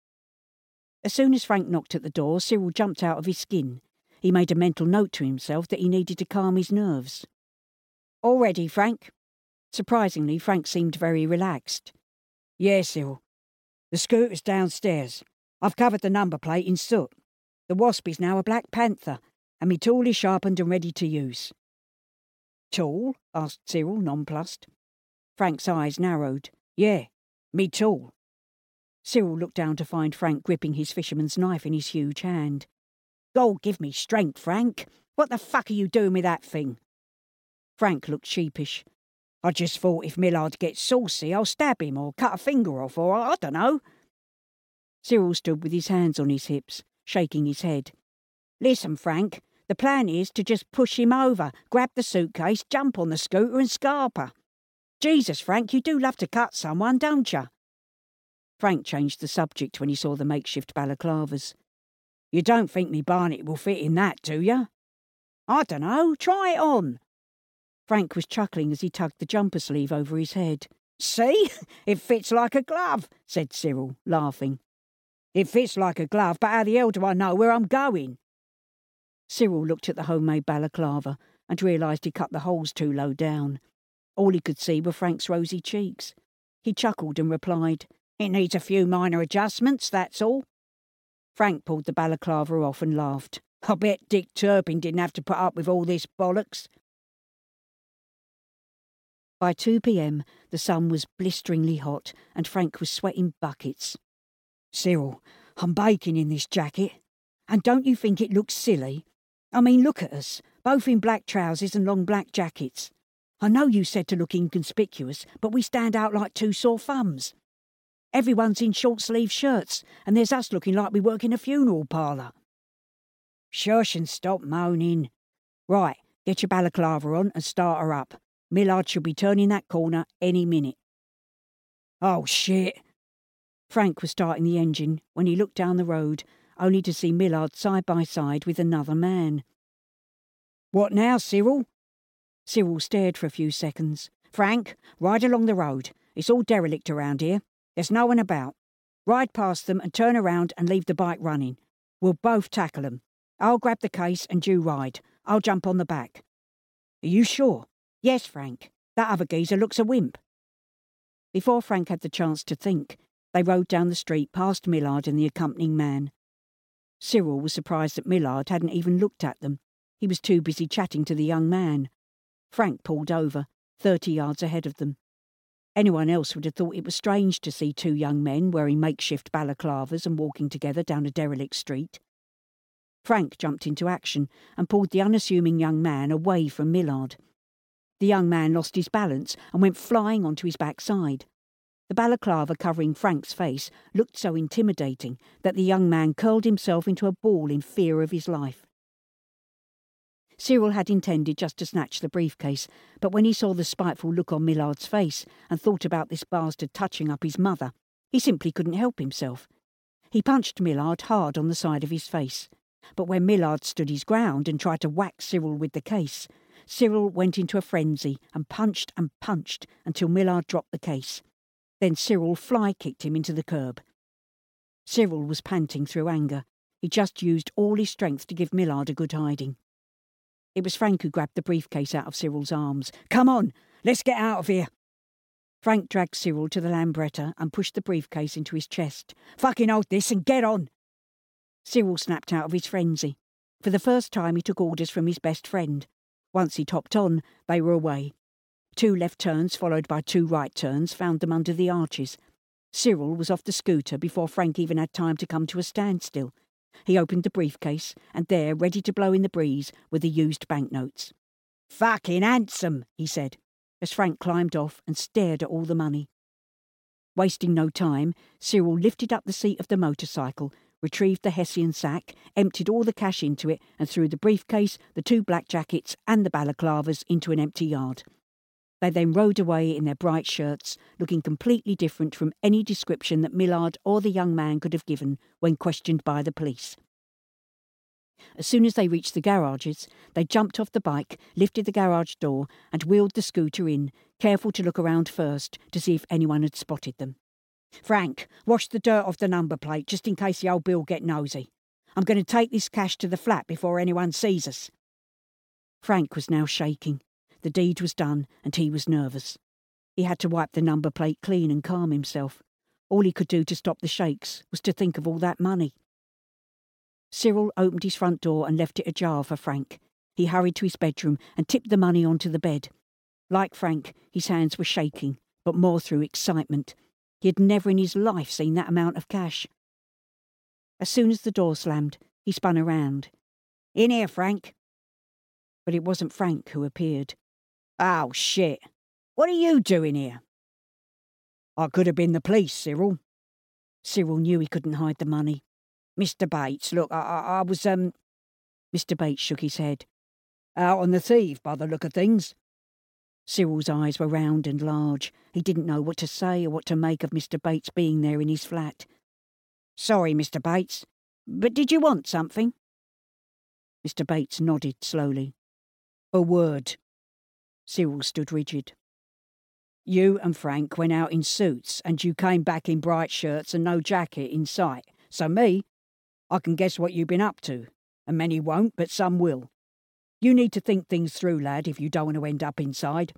Speaker 1: As soon as Frank knocked at the door, Cyril jumped out of his skin. He made a mental note to himself that he needed to calm his nerves. "All ready, Frank?" Surprisingly, Frank seemed very relaxed. "Yeah, Cyril. The scooter's downstairs. I've covered the number plate in soot. The Wasp is now a Black Panther, and me tool is sharpened and ready to use." "Tool?" asked Cyril, nonplussed. Frank's eyes narrowed. "Yeah, me tool." Cyril looked down to find Frank gripping his fisherman's knife in his huge hand. "God give me strength, Frank. What the fuck are you doing with that thing?" Frank looked sheepish. "I just thought if Millard gets saucy, I'll stab him or cut a finger off, or I don't know." Cyril stood with his hands on his hips, shaking his head. "Listen, Frank, the plan is to just push him over, grab the suitcase, jump on the scooter and scarp her. Jesus, Frank, you do love to cut someone, don't you?" Frank changed the subject when he saw the makeshift balaclavas. "You don't think me barnet will fit in that, do you?" "I dunno. Try it on." Frank was chuckling as he tugged the jumper sleeve over his head. "See? It fits like a glove," said Cyril, laughing. "It fits like a glove, but how the hell do I know where I'm going?" Cyril looked at the homemade balaclava and realised he'd cut the holes too low down. All he could see were Frank's rosy cheeks. He chuckled and replied, "It needs a few minor adjustments, that's all." Frank pulled the balaclava off and laughed. "I bet Dick Turpin didn't have to put up with all this bollocks." By two p.m. the sun was blisteringly hot and Frank was sweating buckets. "Cyril, I'm baking in this jacket. And don't you think it looks silly? I mean, look at us, both in black trousers and long black jackets. I know you said to look inconspicuous, but we stand out like two sore thumbs. Everyone's in short-sleeved shirts, and there's us looking like we work in a funeral parlour." "Shush and stop moaning. Right, get your balaclava on and start her up. Millard should be turning that corner any minute." "Oh, shit." Frank was starting the engine when he looked down the road, only to see Millard side by side with another man. "What now, Cyril?" Cyril stared for a few seconds. "Frank, ride along the road. It's all derelict around here. There's no one about. Ride past them and turn around and leave the bike running. We'll both tackle them. I'll grab the case and you ride. I'll jump on the back." "Are you sure?" "Yes, Frank. That other geezer looks a wimp." Before Frank had the chance to think, they rode down the street past Millard and the accompanying man. Cyril was surprised that Millard hadn't even looked at them. He was too busy chatting to the young man. Frank pulled over, thirty yards ahead of them. Anyone else would have thought it was strange to see two young men wearing makeshift balaclavas and walking together down a derelict street. Frank jumped into action and pulled the unassuming young man away from Millard. The young man lost his balance and went flying onto his backside. The balaclava covering Frank's face looked so intimidating that the young man curled himself into a ball in fear of his life. Cyril had intended just to snatch the briefcase, but when he saw the spiteful look on Millard's face and thought about this bastard touching up his mother, he simply couldn't help himself. He punched Millard hard on the side of his face, but when Millard stood his ground and tried to whack Cyril with the case, Cyril went into a frenzy and punched and punched until Millard dropped the case. Then Cyril fly-kicked him into the curb. Cyril was panting through anger. He just used all his strength to give Millard a good hiding. It was Frank who grabbed the briefcase out of Cyril's arms. "Come on, let's get out of here." Frank dragged Cyril to the Lambretta and pushed the briefcase into his chest. "Fucking hold this and get on." Cyril snapped out of his frenzy. For the first time he took orders from his best friend. Once he topped on, they were away. Two left turns followed by two right turns found them under the arches. Cyril was off the scooter before Frank even had time to come to a standstill. He opened the briefcase, and there, ready to blow in the breeze, were the used banknotes. "Fucking handsome," he said, as Frank climbed off and stared at all the money. Wasting no time, Cyril lifted up the seat of the motorcycle, retrieved the Hessian sack, emptied all the cash into it, and threw the briefcase, the two black jackets, and the balaclavas into an empty yard. They then rode away in their bright shirts, looking completely different from any description that Millard or the young man could have given when questioned by the police. As soon as they reached the garages, they jumped off the bike, lifted the garage door, and wheeled the scooter in, careful to look around first to see if anyone had spotted them. "Frank, wash the dirt off the number plate, just in case the old Bill get nosy. I'm going to take this cash to the flat before anyone sees us." Frank was now shaking. The deed was done, and he was nervous. He had to wipe the number plate clean and calm himself. All he could do to stop the shakes was to think of all that money. Cyril opened his front door and left it ajar for Frank. He hurried to his bedroom and tipped the money onto the bed. Like Frank, his hands were shaking, but more through excitement. He had never in his life seen that amount of cash. As soon as the door slammed, he spun around. "In here, Frank." But it wasn't Frank who appeared. "Oh, shit. What are you doing here?" "I could have been the police, Cyril." Cyril knew he couldn't hide the money. "Mister Bates, look, I, I, I was, um... Mister Bates shook his head. "Out on the thief, by the look of things." Cyril's eyes were round and large. He didn't know what to say or what to make of Mister Bates being there in his flat. "Sorry, Mister Bates, but did you want something?" Mister Bates nodded slowly. "A word." Cyril stood rigid. "You and Frank went out in suits, and you came back in bright shirts and no jacket in sight. So me, I can guess what you've been up to, and many won't, but some will. You need to think things through, lad, if you don't want to end up inside."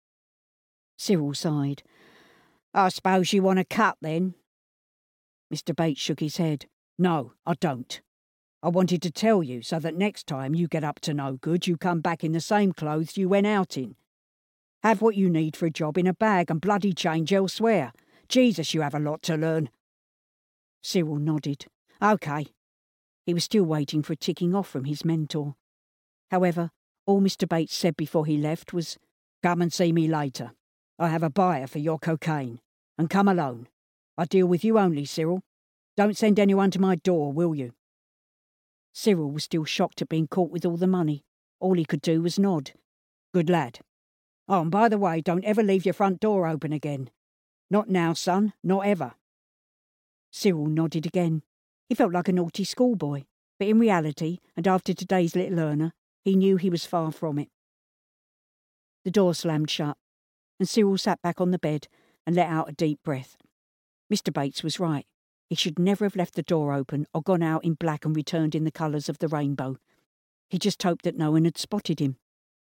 Speaker 1: Cyril sighed. "I suppose you want a cut, then?" Mister Bates shook his head. "No, I don't. I wanted to tell you so that next time you get up to no good, you come back in the same clothes you went out in. Have what you need for a job in a bag and bloody change elsewhere. Jesus, you have a lot to learn." Cyril nodded. "OK." He was still waiting for a ticking off from his mentor. However, all Mister Bates said before he left was, "Come and see me later. I have a buyer for your cocaine. And come alone. I deal with you only, Cyril. Don't send anyone to my door, will you?" Cyril was still shocked at being caught with all the money. All he could do was nod. "Good lad. Oh, and by the way, don't ever leave your front door open again. Not now, son, not ever." Cyril nodded again. He felt like a naughty schoolboy, but in reality, and after today's little earner, he knew he was far from it. The door slammed shut, and Cyril sat back on the bed and let out a deep breath. Mister Bates was right. He should never have left the door open or gone out in black and returned in the colours of the rainbow. He just hoped that no one had spotted him.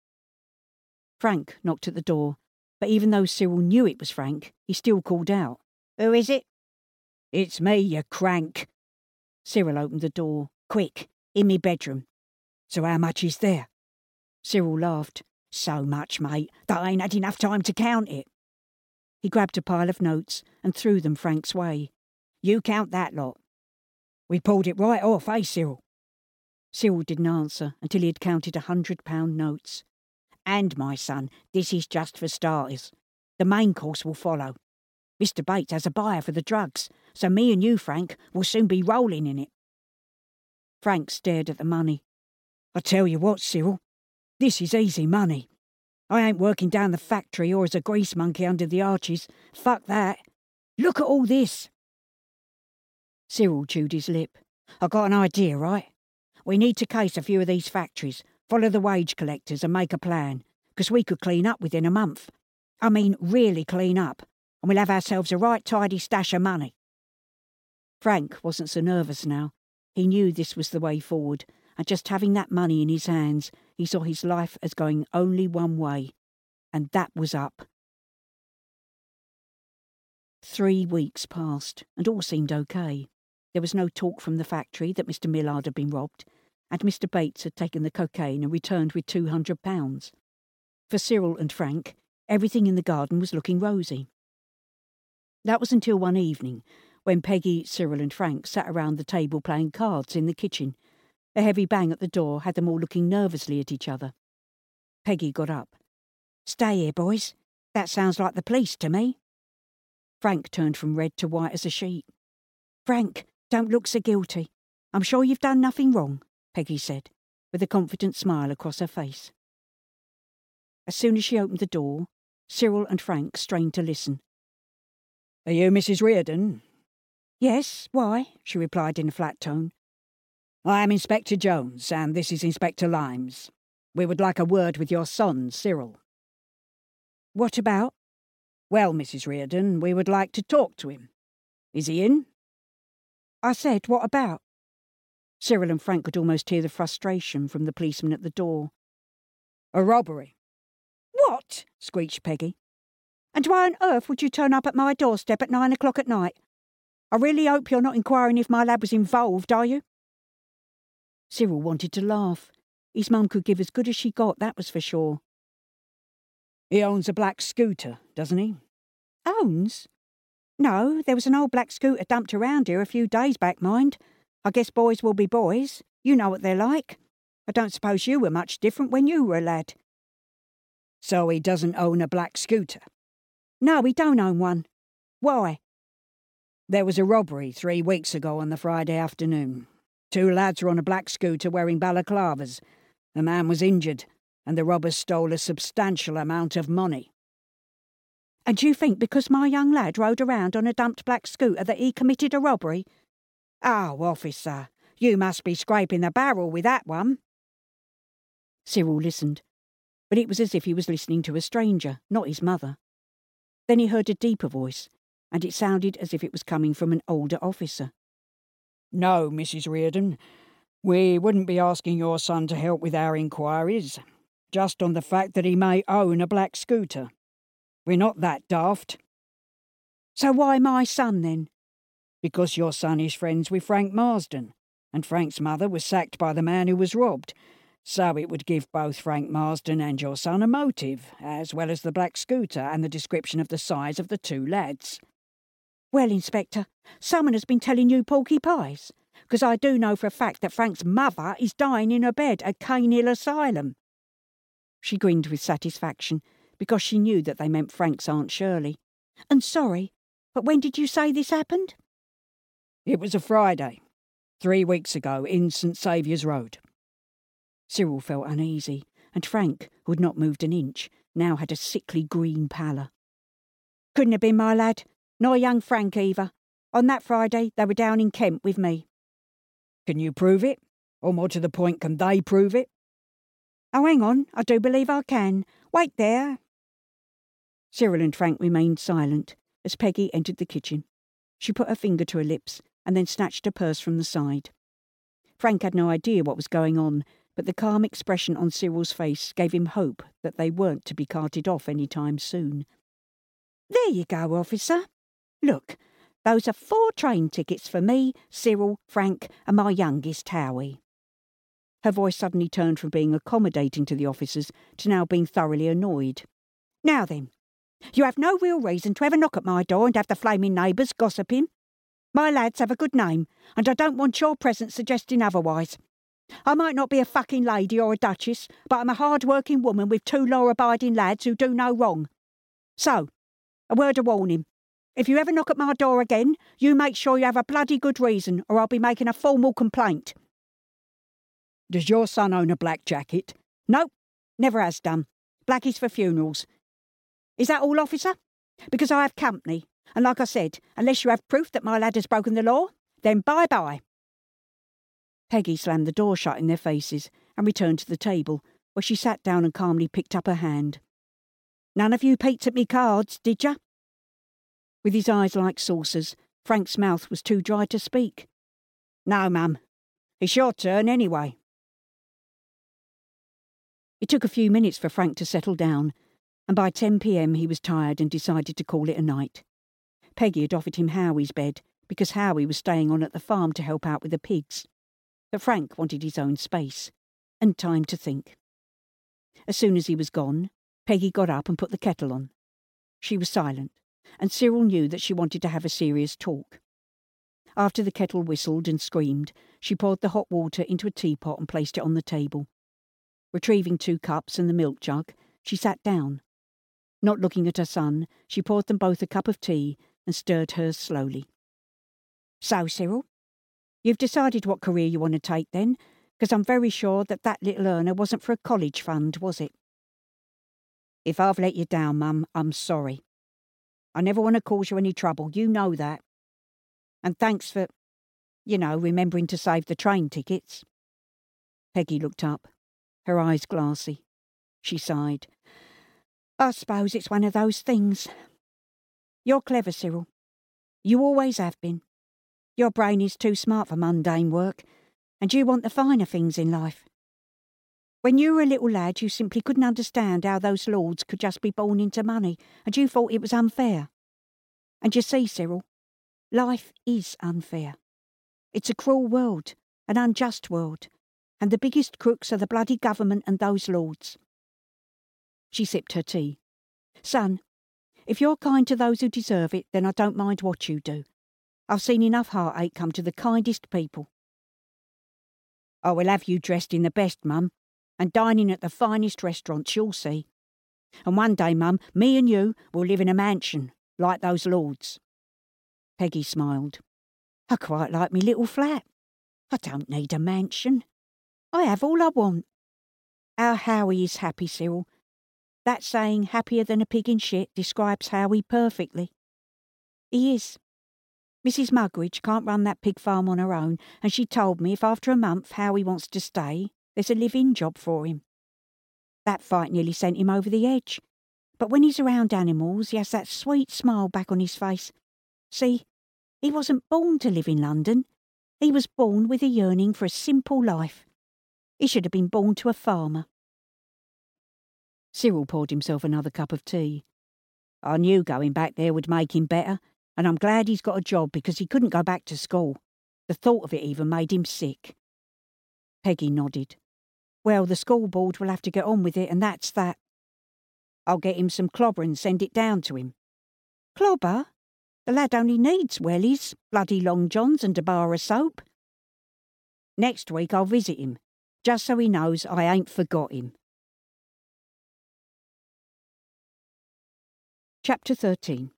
Speaker 1: Frank knocked at the door, but even though Cyril knew it was Frank, he still called out, "Who is it?" "It's me, you crank." Cyril opened the door. "Quick, in me bedroom." "So how much is there?" Cyril laughed. "So much, mate, that I ain't had enough time to count it." He grabbed a pile of notes and threw them Frank's way. "You count that lot." "We pulled it right off, eh, Cyril?" Cyril didn't answer until he had counted a hundred pound notes. "And, my son, this is just for starters. The main course will follow. Mister Bates has a buyer for the drugs, so me and you, Frank, will soon be rolling in it." Frank stared at the money. "I tell you what, Cyril, this is easy money. I ain't working down the factory or as a grease monkey under the arches. Fuck that. Look at all this." Cyril chewed his lip. "I got an idea, right? We need to case a few of these factories, follow the wage collectors and make a plan, because we could clean up within a month. I mean, really clean up, and we'll have ourselves a right tidy stash of money." Frank wasn't so nervous now. He knew this was the way forward, and just having that money in his hands, he saw his life as going only one way, and that was up. Three weeks passed, and all seemed okay. There was no talk from the factory that Mister Millard had been robbed, and Mister Bates had taken the cocaine and returned with two hundred pounds. For Cyril and Frank, everything in the garden was looking rosy. That was until one evening, when Peggy, Cyril and Frank sat around the table playing cards in the kitchen. A heavy bang at the door had them all looking nervously at each other. Peggy got up. "Stay here, boys. That sounds like the police to me." Frank turned from red to white as a sheet. "Frank,
Speaker 2: Don't look so guilty. I'm sure you've done nothing wrong, Peggy said, with a confident smile across her face. As soon as she opened the door, Cyril and Frank strained to listen.
Speaker 1: Are you Missus Reardon?
Speaker 2: Yes, why? She replied in a flat tone.
Speaker 1: I am Inspector Jones, and this is Inspector Limes. We would like a word with your son, Cyril.
Speaker 2: What about?
Speaker 1: Well, Missus Reardon, we would like to talk to him. Is he in?
Speaker 2: I said, what about?
Speaker 1: Cyril and Frank could almost hear the frustration from the policeman at the door. A robbery.
Speaker 2: What? Screeched Peggy. And why on earth would you turn up at my doorstep at nine o'clock at night? I really hope you're not inquiring if my lad was involved, are you?
Speaker 1: Cyril wanted to laugh. His mum could give as good as she got, that was for sure. He owns a black scooter, doesn't he?
Speaker 2: Owns? No, there was an old black scooter dumped around here a few days back, mind. I guess boys will be boys. You know what they're like. I don't suppose you were much different when you were a lad.
Speaker 1: So he doesn't own a black scooter?
Speaker 2: No, he don't own one. Why?
Speaker 1: There was a robbery three weeks ago on the Friday afternoon. Two lads were on a black scooter wearing balaclavas. The man was injured, and the robbers stole a substantial amount of money.
Speaker 2: And you think because my young lad rode around on a dumped black scooter that he committed a robbery? Oh, officer, you must be scraping the barrel with that one.
Speaker 1: Cyril listened, but it was as if he was listening to a stranger, not his mother. Then he heard a deeper voice, and it sounded as if it was coming from an older officer. No, Missus Reardon, we wouldn't be asking your son to help with our inquiries, just on the fact that he may own a black scooter. We're not that daft.
Speaker 2: So why my son, then?
Speaker 1: Because your son is friends with Frank Marsden, and Frank's mother was sacked by the man who was robbed, so it would give both Frank Marsden and your son a motive, as well as the black scooter and the description of the size of the two lads.
Speaker 2: Well, Inspector, someone has been telling you porky pies, because I do know for a fact that Frank's mother is dying in her bed at Cane Hill Asylum.
Speaker 1: She grinned with satisfaction, because she knew that they meant Frank's Aunt Shirley.
Speaker 2: And sorry, but when did you say this happened?
Speaker 1: It was a Friday, three weeks ago, in St Saviour's Road. Cyril felt uneasy, and Frank, who had not moved an inch, now had a sickly green pallor.
Speaker 2: Couldn't have been my lad, nor young Frank either. On that Friday they were down in Kent with me.
Speaker 1: Can you prove it? Or more to the point, can they prove it?
Speaker 2: Oh, hang on, I do believe I can. Wait there.
Speaker 1: Cyril and Frank remained silent as Peggy entered the kitchen. She put her finger to her lips and then snatched her purse from the side. Frank had no idea what was going on, but the calm expression on Cyril's face gave him hope that they weren't to be carted off any time soon.
Speaker 2: There you go, officer. Look, those are four train tickets for me, Cyril, Frank, and my youngest, Howie.
Speaker 1: Her voice suddenly turned from being accommodating to the officers to now being thoroughly annoyed.
Speaker 2: Now then, you have no real reason to ever knock at my door and have the flaming neighbours gossiping. My lads have a good name, and I don't want your presence suggesting otherwise. I might not be a fucking lady or a duchess, but I'm a hard-working woman with two law-abiding lads who do no wrong. So, a word of warning. If you ever knock at my door again, you make sure you have a bloody good reason, or I'll be making a formal complaint.
Speaker 1: Does your son own a black jacket?
Speaker 2: Nope, never has done. Black is for funerals. Is that all, officer? Because I have company, and like I said, unless you have proof that my lad has broken the law, then bye-bye.
Speaker 1: Peggy slammed the door shut in their faces and returned to the table, where she sat down and calmly picked up her hand.
Speaker 2: None of you peeked at me cards, did ya?
Speaker 1: With his eyes like saucers, Frank's mouth was too dry to speak.
Speaker 2: No, mum. It's your turn anyway.
Speaker 1: It took a few minutes for Frank to settle down, and by ten p.m. he was tired and decided to call it a night. Peggy had offered him Howie's bed, because Howie was staying on at the farm to help out with the pigs. But Frank wanted his own space, and time to think. As soon as he was gone, Peggy got up and put the kettle on. She was silent, and Cyril knew that she wanted to have a serious talk. After the kettle whistled and screamed, she poured the hot water into a teapot and placed it on the table. Retrieving two cups and the milk jug, she sat down. Not looking at her son, she poured them both a cup of tea and stirred hers slowly.
Speaker 2: So, Cyril, You've decided what career you want to take then, because I'm very sure that that little earner wasn't for a college fund, was it? If I've let you down, Mum, I'm sorry. I never want to cause you any trouble, you know that. And thanks for, you know, remembering to save the train tickets. Peggy looked up, her eyes glassy. She sighed. I suppose it's one of those things. You're clever, Cyril. You always have been. Your brain is too smart for mundane work, and you want the finer things in life. When you were a little lad, you simply couldn't understand how those lords could just be born into money, and you thought it was unfair. And you see, Cyril, life is unfair. It's a cruel world, an unjust world, and the biggest crooks are the bloody government and those lords. She sipped her tea. Son, if you're kind to those who deserve it, then I don't mind what you do. I've seen enough heartache come to the kindest people. I will have you dressed in the best, Mum, and dining at the finest restaurants, you'll see. And one day, Mum, me and you will live in a mansion, like those lords. Peggy smiled. I quite like me little flat. I don't need a mansion. I have all I want. Our Howie is happy, Cyril. That saying, happier than a pig in shit, describes Howie perfectly. He is. Missus Muggeridge can't run that pig farm on her own, and she told me if after a month Howie wants to stay, there's a live-in job for him. That fight nearly sent him over the edge. But when he's around animals, he has that sweet smile back on his face. See, he wasn't born to live in London. He was born with a yearning for a simple life. He should have been born to a farmer. Cyril poured himself another cup of tea. I knew going back there would make him better, and I'm glad he's got a job because he couldn't go back to school. The thought of it even made him sick. Peggy nodded. Well, the school board will have to get on with it, and that's that. I'll get him some clobber and send it down to him. Clobber? The lad only needs wellies, bloody long johns and a bar of soap. Next week I'll visit him, just so he knows I ain't forgot him. Chapter thirteen.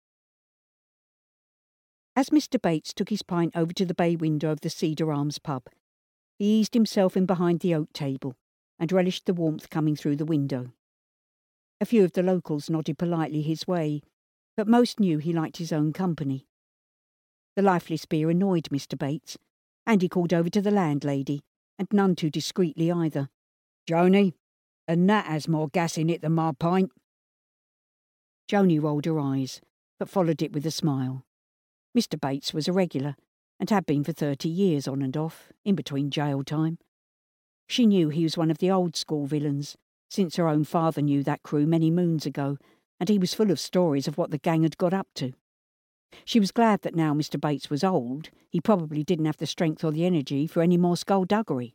Speaker 2: As Mister Bates took his pint over to the bay window of the Cedar Arms pub, he eased himself in behind the oak table and relished the warmth coming through the window. A few of the locals nodded politely his way, but most knew he liked his own company. The lifeless beer annoyed Mister Bates, and he called over to the landlady, and none too discreetly either. Joni, and that has more gas in it than my pint. Joni rolled her eyes, but followed it with a smile. Mister Bates was a regular, and had been for thirty years on and off, in between jail time. She knew he was one of the old-school villains, since her own father knew that crew many moons ago, and he was full of stories of what the gang had got up to. She was glad that now Mister Bates was old, he probably didn't have the strength or the energy for any more skullduggery.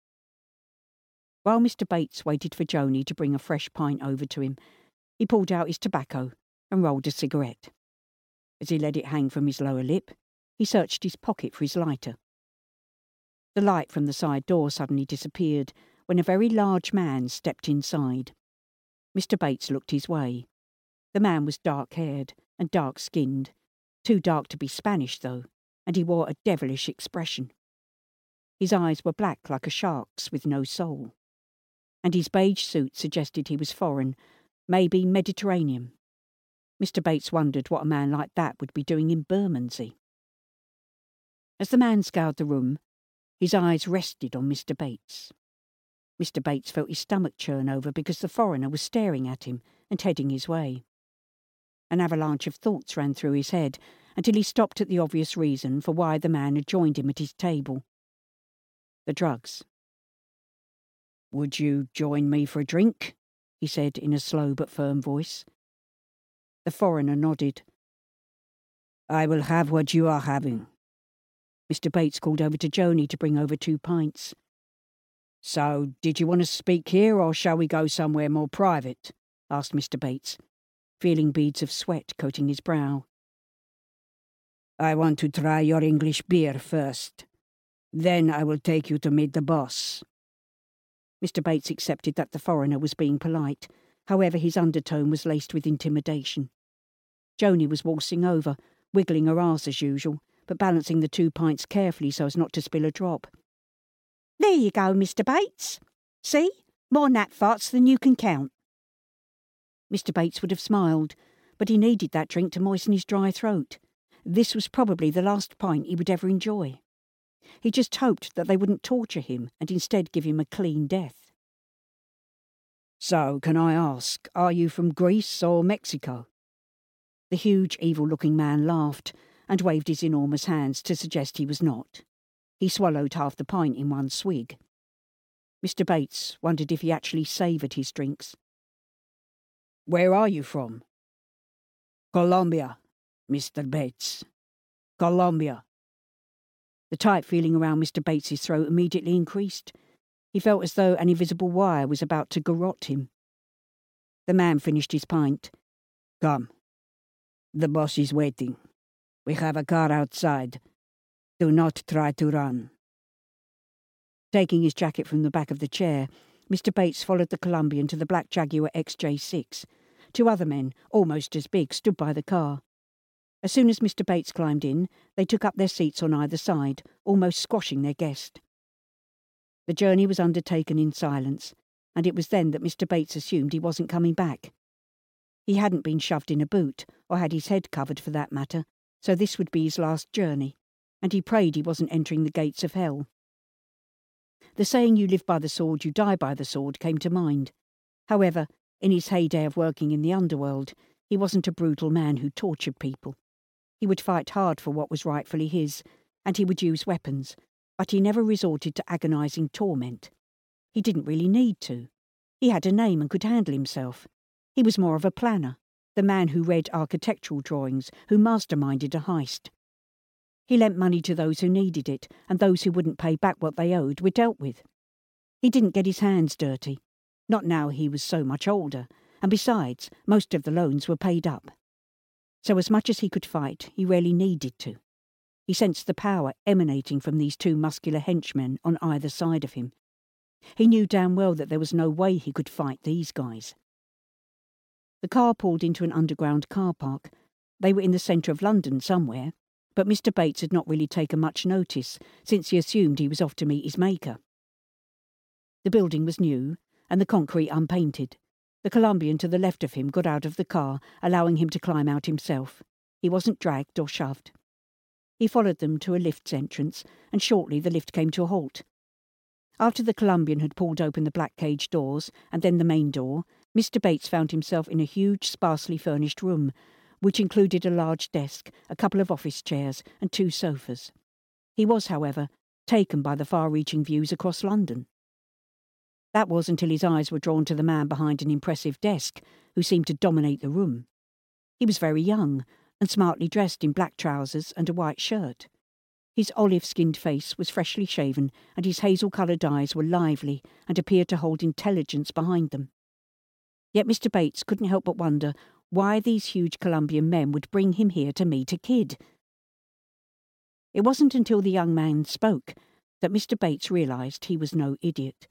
Speaker 2: While Mister Bates waited for Joni to bring a fresh pint over to him, he pulled out his tobacco and rolled a cigarette. As he let it hang from his lower lip, he searched his pocket for his lighter. The light from the side door suddenly disappeared when a very large man stepped inside. Mister Bates looked his way. The man was dark-haired and dark-skinned, too dark to be Spanish, though, and he wore a devilish expression. His eyes were black like a shark's with no soul, and his beige suit suggested he was foreign, maybe Mediterranean. Mister Bates wondered what a man like that would be doing in Bermondsey. As the man scoured the room, his eyes rested on Mister Bates. Mister Bates felt his stomach churn over because the foreigner was staring at him and heading his way. An avalanche of thoughts ran through his head until he stopped at the obvious reason for why the man had joined him at his table. The drugs. "Would you join me for a drink?" he said in a slow but firm voice. The foreigner nodded. "I will have what you are having." Mister Bates called over to Joni to bring over two pints. "So, did you want to speak here, or shall we go somewhere more private?" asked Mister Bates, feeling beads of sweat coating his brow. "I want to try your English beer first. Then I will take you to meet the boss." Mister Bates accepted that the foreigner was being polite. However, his undertone was laced with intimidation. Joni was waltzing over, wiggling her arse as usual,
Speaker 1: but balancing the two pints carefully so as not to spill a drop.
Speaker 2: "There you go, Mister Bates. See? More nat farts than you can count."
Speaker 1: Mister Bates would have smiled, but he needed that drink to moisten his dry throat. This was probably the last pint he would ever enjoy. He just hoped that they wouldn't torture him and instead give him a clean death. "So, can I ask, are you from Greece or Mexico?" The huge, evil-looking man laughed and waved his enormous hands to suggest he was not. He swallowed half the pint in one swig. Mister Bates wondered if he actually savoured his drinks. "Where are you from?" "Colombia, Mister Bates. Colombia." The tight feeling around Mister Bates's throat immediately increased. He felt as though an invisible wire was about to garrote him. The man finished his pint. "Come. The boss is waiting. We have a car outside. Do not try to run." Taking his jacket from the back of the chair, Mister Bates followed the Colombian to the black Jaguar X J six. Two other men, almost as big, stood by the car. As soon as Mister Bates climbed in, they took up their seats on either side, almost squashing their guest. The journey was undertaken in silence, and it was then that Mister Bates assumed he wasn't coming back. He hadn't been shoved in a boot, or had his head covered for that matter, so this would be his last journey, and he prayed he wasn't entering the gates of hell. The saying "you live by the sword, you die by the sword" came to mind. However, in his heyday of working in the underworld, he wasn't a brutal man who tortured people. He would fight hard for what was rightfully his, and he would use weapons, but he never resorted to agonising torment. He didn't really need to. He had a name and could handle himself. He was more of a planner, the man who read architectural drawings, who masterminded a heist. He lent money to those who needed it, and those who wouldn't pay back what they owed were dealt with. He didn't get his hands dirty, not now he was so much older, and besides, most of the loans were paid up. So as much as he could fight, he rarely needed to. He sensed the power emanating from these two muscular henchmen on either side of him. He knew damn well that there was no way he could fight these guys. The car pulled into an underground car park. They were in the centre of London somewhere, but Mister Bates had not really taken much notice, since he assumed he was off to meet his maker. The building was new, and the concrete unpainted. The Colombian to the left of him got out of the car, allowing him to climb out himself. He wasn't dragged or shoved. He followed them to a lift's entrance, and shortly the lift came to a halt. After the Colombian had pulled open the black cage doors, and then the main door, Mister Bates found himself in a huge, sparsely furnished room, which included a large desk, a couple of office chairs, and two sofas. He was, however, taken by the far-reaching views across London. That was until his eyes were drawn to the man behind an impressive desk, who seemed to dominate the room. He was very young, and smartly dressed in black trousers and a white shirt. His olive-skinned face was freshly shaven, and his hazel-coloured eyes were lively and appeared to hold intelligence behind them. Yet Mister Bates couldn't help but wonder why these huge Colombian men would bring him here to meet a kid. It wasn't until the young man spoke that Mister Bates realised he was no idiot.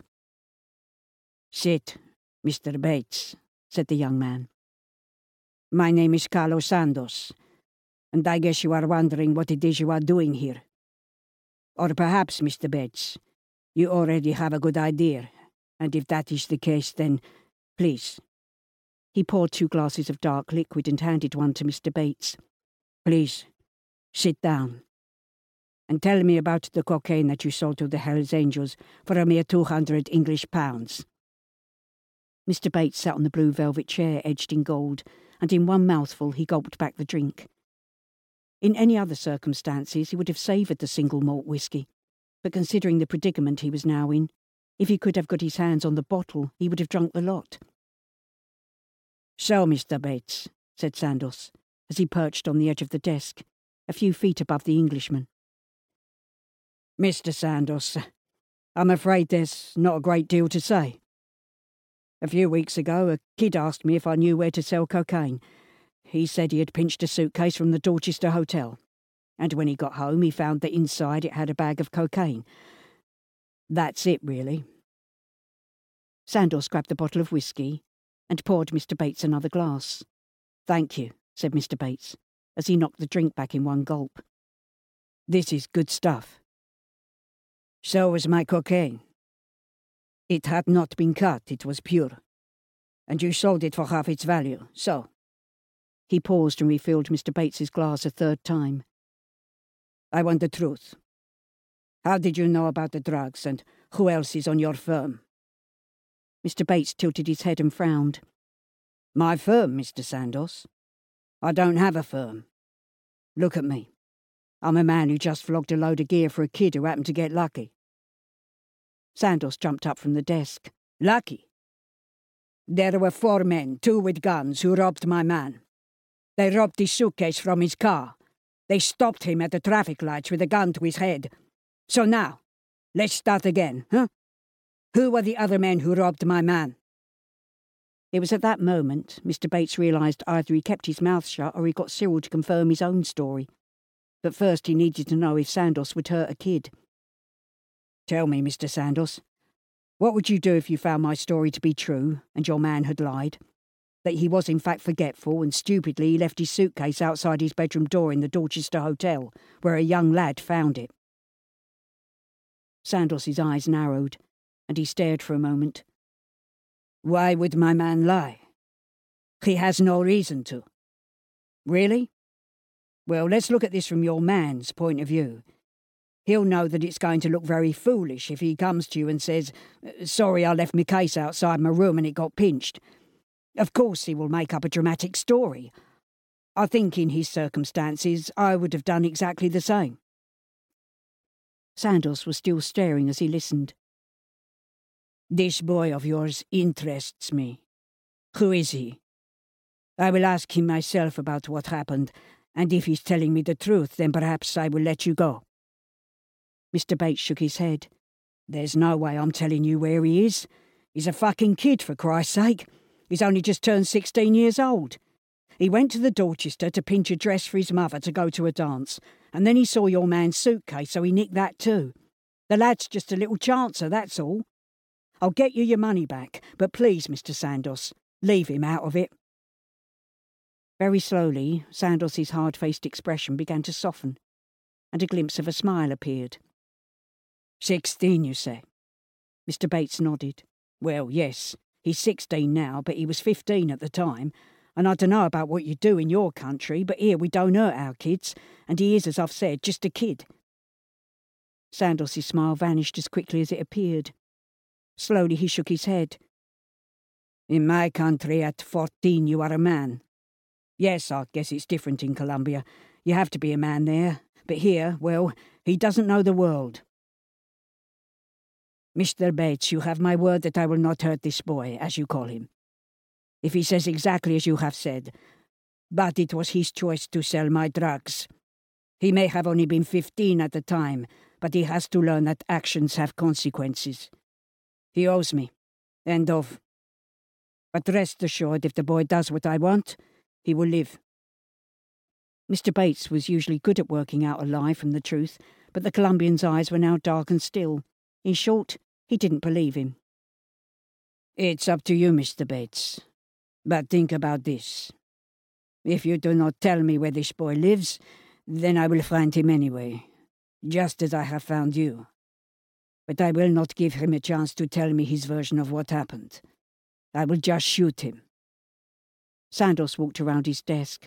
Speaker 1: "Sit, Mister Bates," said the young man. "My name is Carlos Santos, and I guess you are wondering what it is you are doing here. Or perhaps, Mister Bates, you already have a good idea, and if that is the case, then please." He poured two glasses of dark liquid and handed one to Mister Bates. "Please, sit down. And tell me about the cocaine that you sold to the Hells Angels for a mere two hundred English pounds. Mister Bates sat on the blue velvet chair edged in gold, and in one mouthful he gulped back the drink. In any other circumstances he would have savoured the single malt whisky, but considering the predicament he was now in, if he could have got his hands on the bottle, he would have drunk the lot. "So, Mister Bates," said Santos, as he perched on the edge of the desk, a few feet above the Englishman. "Mister Santos, I'm afraid there's not a great deal to say. A few weeks ago, a kid asked me if I knew where to sell cocaine. He said he had pinched a suitcase from the Dorchester Hotel, and when he got home he found that inside it had a bag of cocaine. That's it, really." Santos grabbed the bottle of whisky and poured Mister Bates another glass. "Thank you," said Mister Bates, as he knocked the drink back in one gulp.
Speaker 3: This is good stuff. So was my cocaine. It had not been cut, it was pure. And you sold it for half its value, so.
Speaker 1: He paused and refilled Mister Bates's glass a third time.
Speaker 3: I want the truth. How did you know about the drugs, and who else is on your firm?
Speaker 1: Mister Bates tilted his head and frowned.
Speaker 3: My firm, Mister Sandos? I don't have a firm. Look at me. I'm a man who just flogged a load of gear for a kid who happened to get lucky.
Speaker 1: Sandos jumped up from the desk.
Speaker 3: Lucky? There were four men, two with guns, who robbed my man. They robbed his suitcase from his car. They stopped him at the traffic lights with a gun to his head. So now, let's start again, huh? Who were the other men who robbed my man?
Speaker 1: It was at that moment Mister Bates realised either he kept his mouth shut or he got Cyril to confirm his own story. But first he needed to know if Sandos would hurt a kid.
Speaker 3: Tell me, Mister Sandos, what would you do if you found my story to be true and your man had lied? That he was in fact forgetful and stupidly he left his suitcase outside his bedroom door in the Dorchester Hotel, where a young lad found it.
Speaker 1: Sandos's eyes narrowed, and he stared for a moment.
Speaker 3: Why would my man lie? He has no reason to. Really? Well, let's look at this from your man's point of view. He'll know that it's going to look very foolish if he comes to you and says, sorry, I left my case outside my room and it got pinched. Of course he will make up a dramatic story. I think in his circumstances I would have done exactly the same.
Speaker 1: Sandos was still staring as he listened.
Speaker 3: This boy of yours interests me. Who is he? I will ask him myself about what happened, and if he's telling me the truth, then perhaps I will let you go.
Speaker 1: Mister Bates shook his head.
Speaker 3: There's no way I'm telling you where he is. He's a fucking kid, for Christ's sake. He's only just turned sixteen years old. He went to the Dorchester to pinch a dress for his mother to go to a dance, and then he saw your man's suitcase, so he nicked that too. The lad's just a little chancer, that's all. I'll get you your money back, but please, Mister Sandos, leave him out of it.
Speaker 1: Very slowly, Sandos's hard-faced expression began to soften, and a glimpse of a smile appeared.
Speaker 3: Sixteen, you say?
Speaker 1: Mister Bates nodded.
Speaker 3: Well, yes, he's sixteen now, but he was fifteen at the time, and I don't know about what you do in your country, but here we don't hurt our kids, and he is, as I've said, just a kid.
Speaker 1: Sandos's smile vanished as quickly as it appeared. Slowly he shook his head.
Speaker 3: In my country, at fourteen, you are a man. Yes, I guess it's different in Colombia. You have to be a man there. But here, well, he doesn't know the world. Mister Bates, you have my word that I will not hurt this boy, as you call him. If he says exactly as you have said, but it was his choice to sell my drugs. He may have only been fifteen at the time, but he has to learn that actions have consequences. He owes me. End of. But rest assured, if the boy does what I want, he will live.
Speaker 1: Mister Bates was usually good at working out a lie from the truth, but the Colombian's eyes were now dark and still. In short, he didn't believe him.
Speaker 3: It's up to you, Mister Bates. But think about this. If you do not tell me where this boy lives, then I will find him anyway, just as I have found you. But I will not give him a chance to tell me his version of what happened. I will just shoot him.
Speaker 1: Sandos walked around his desk.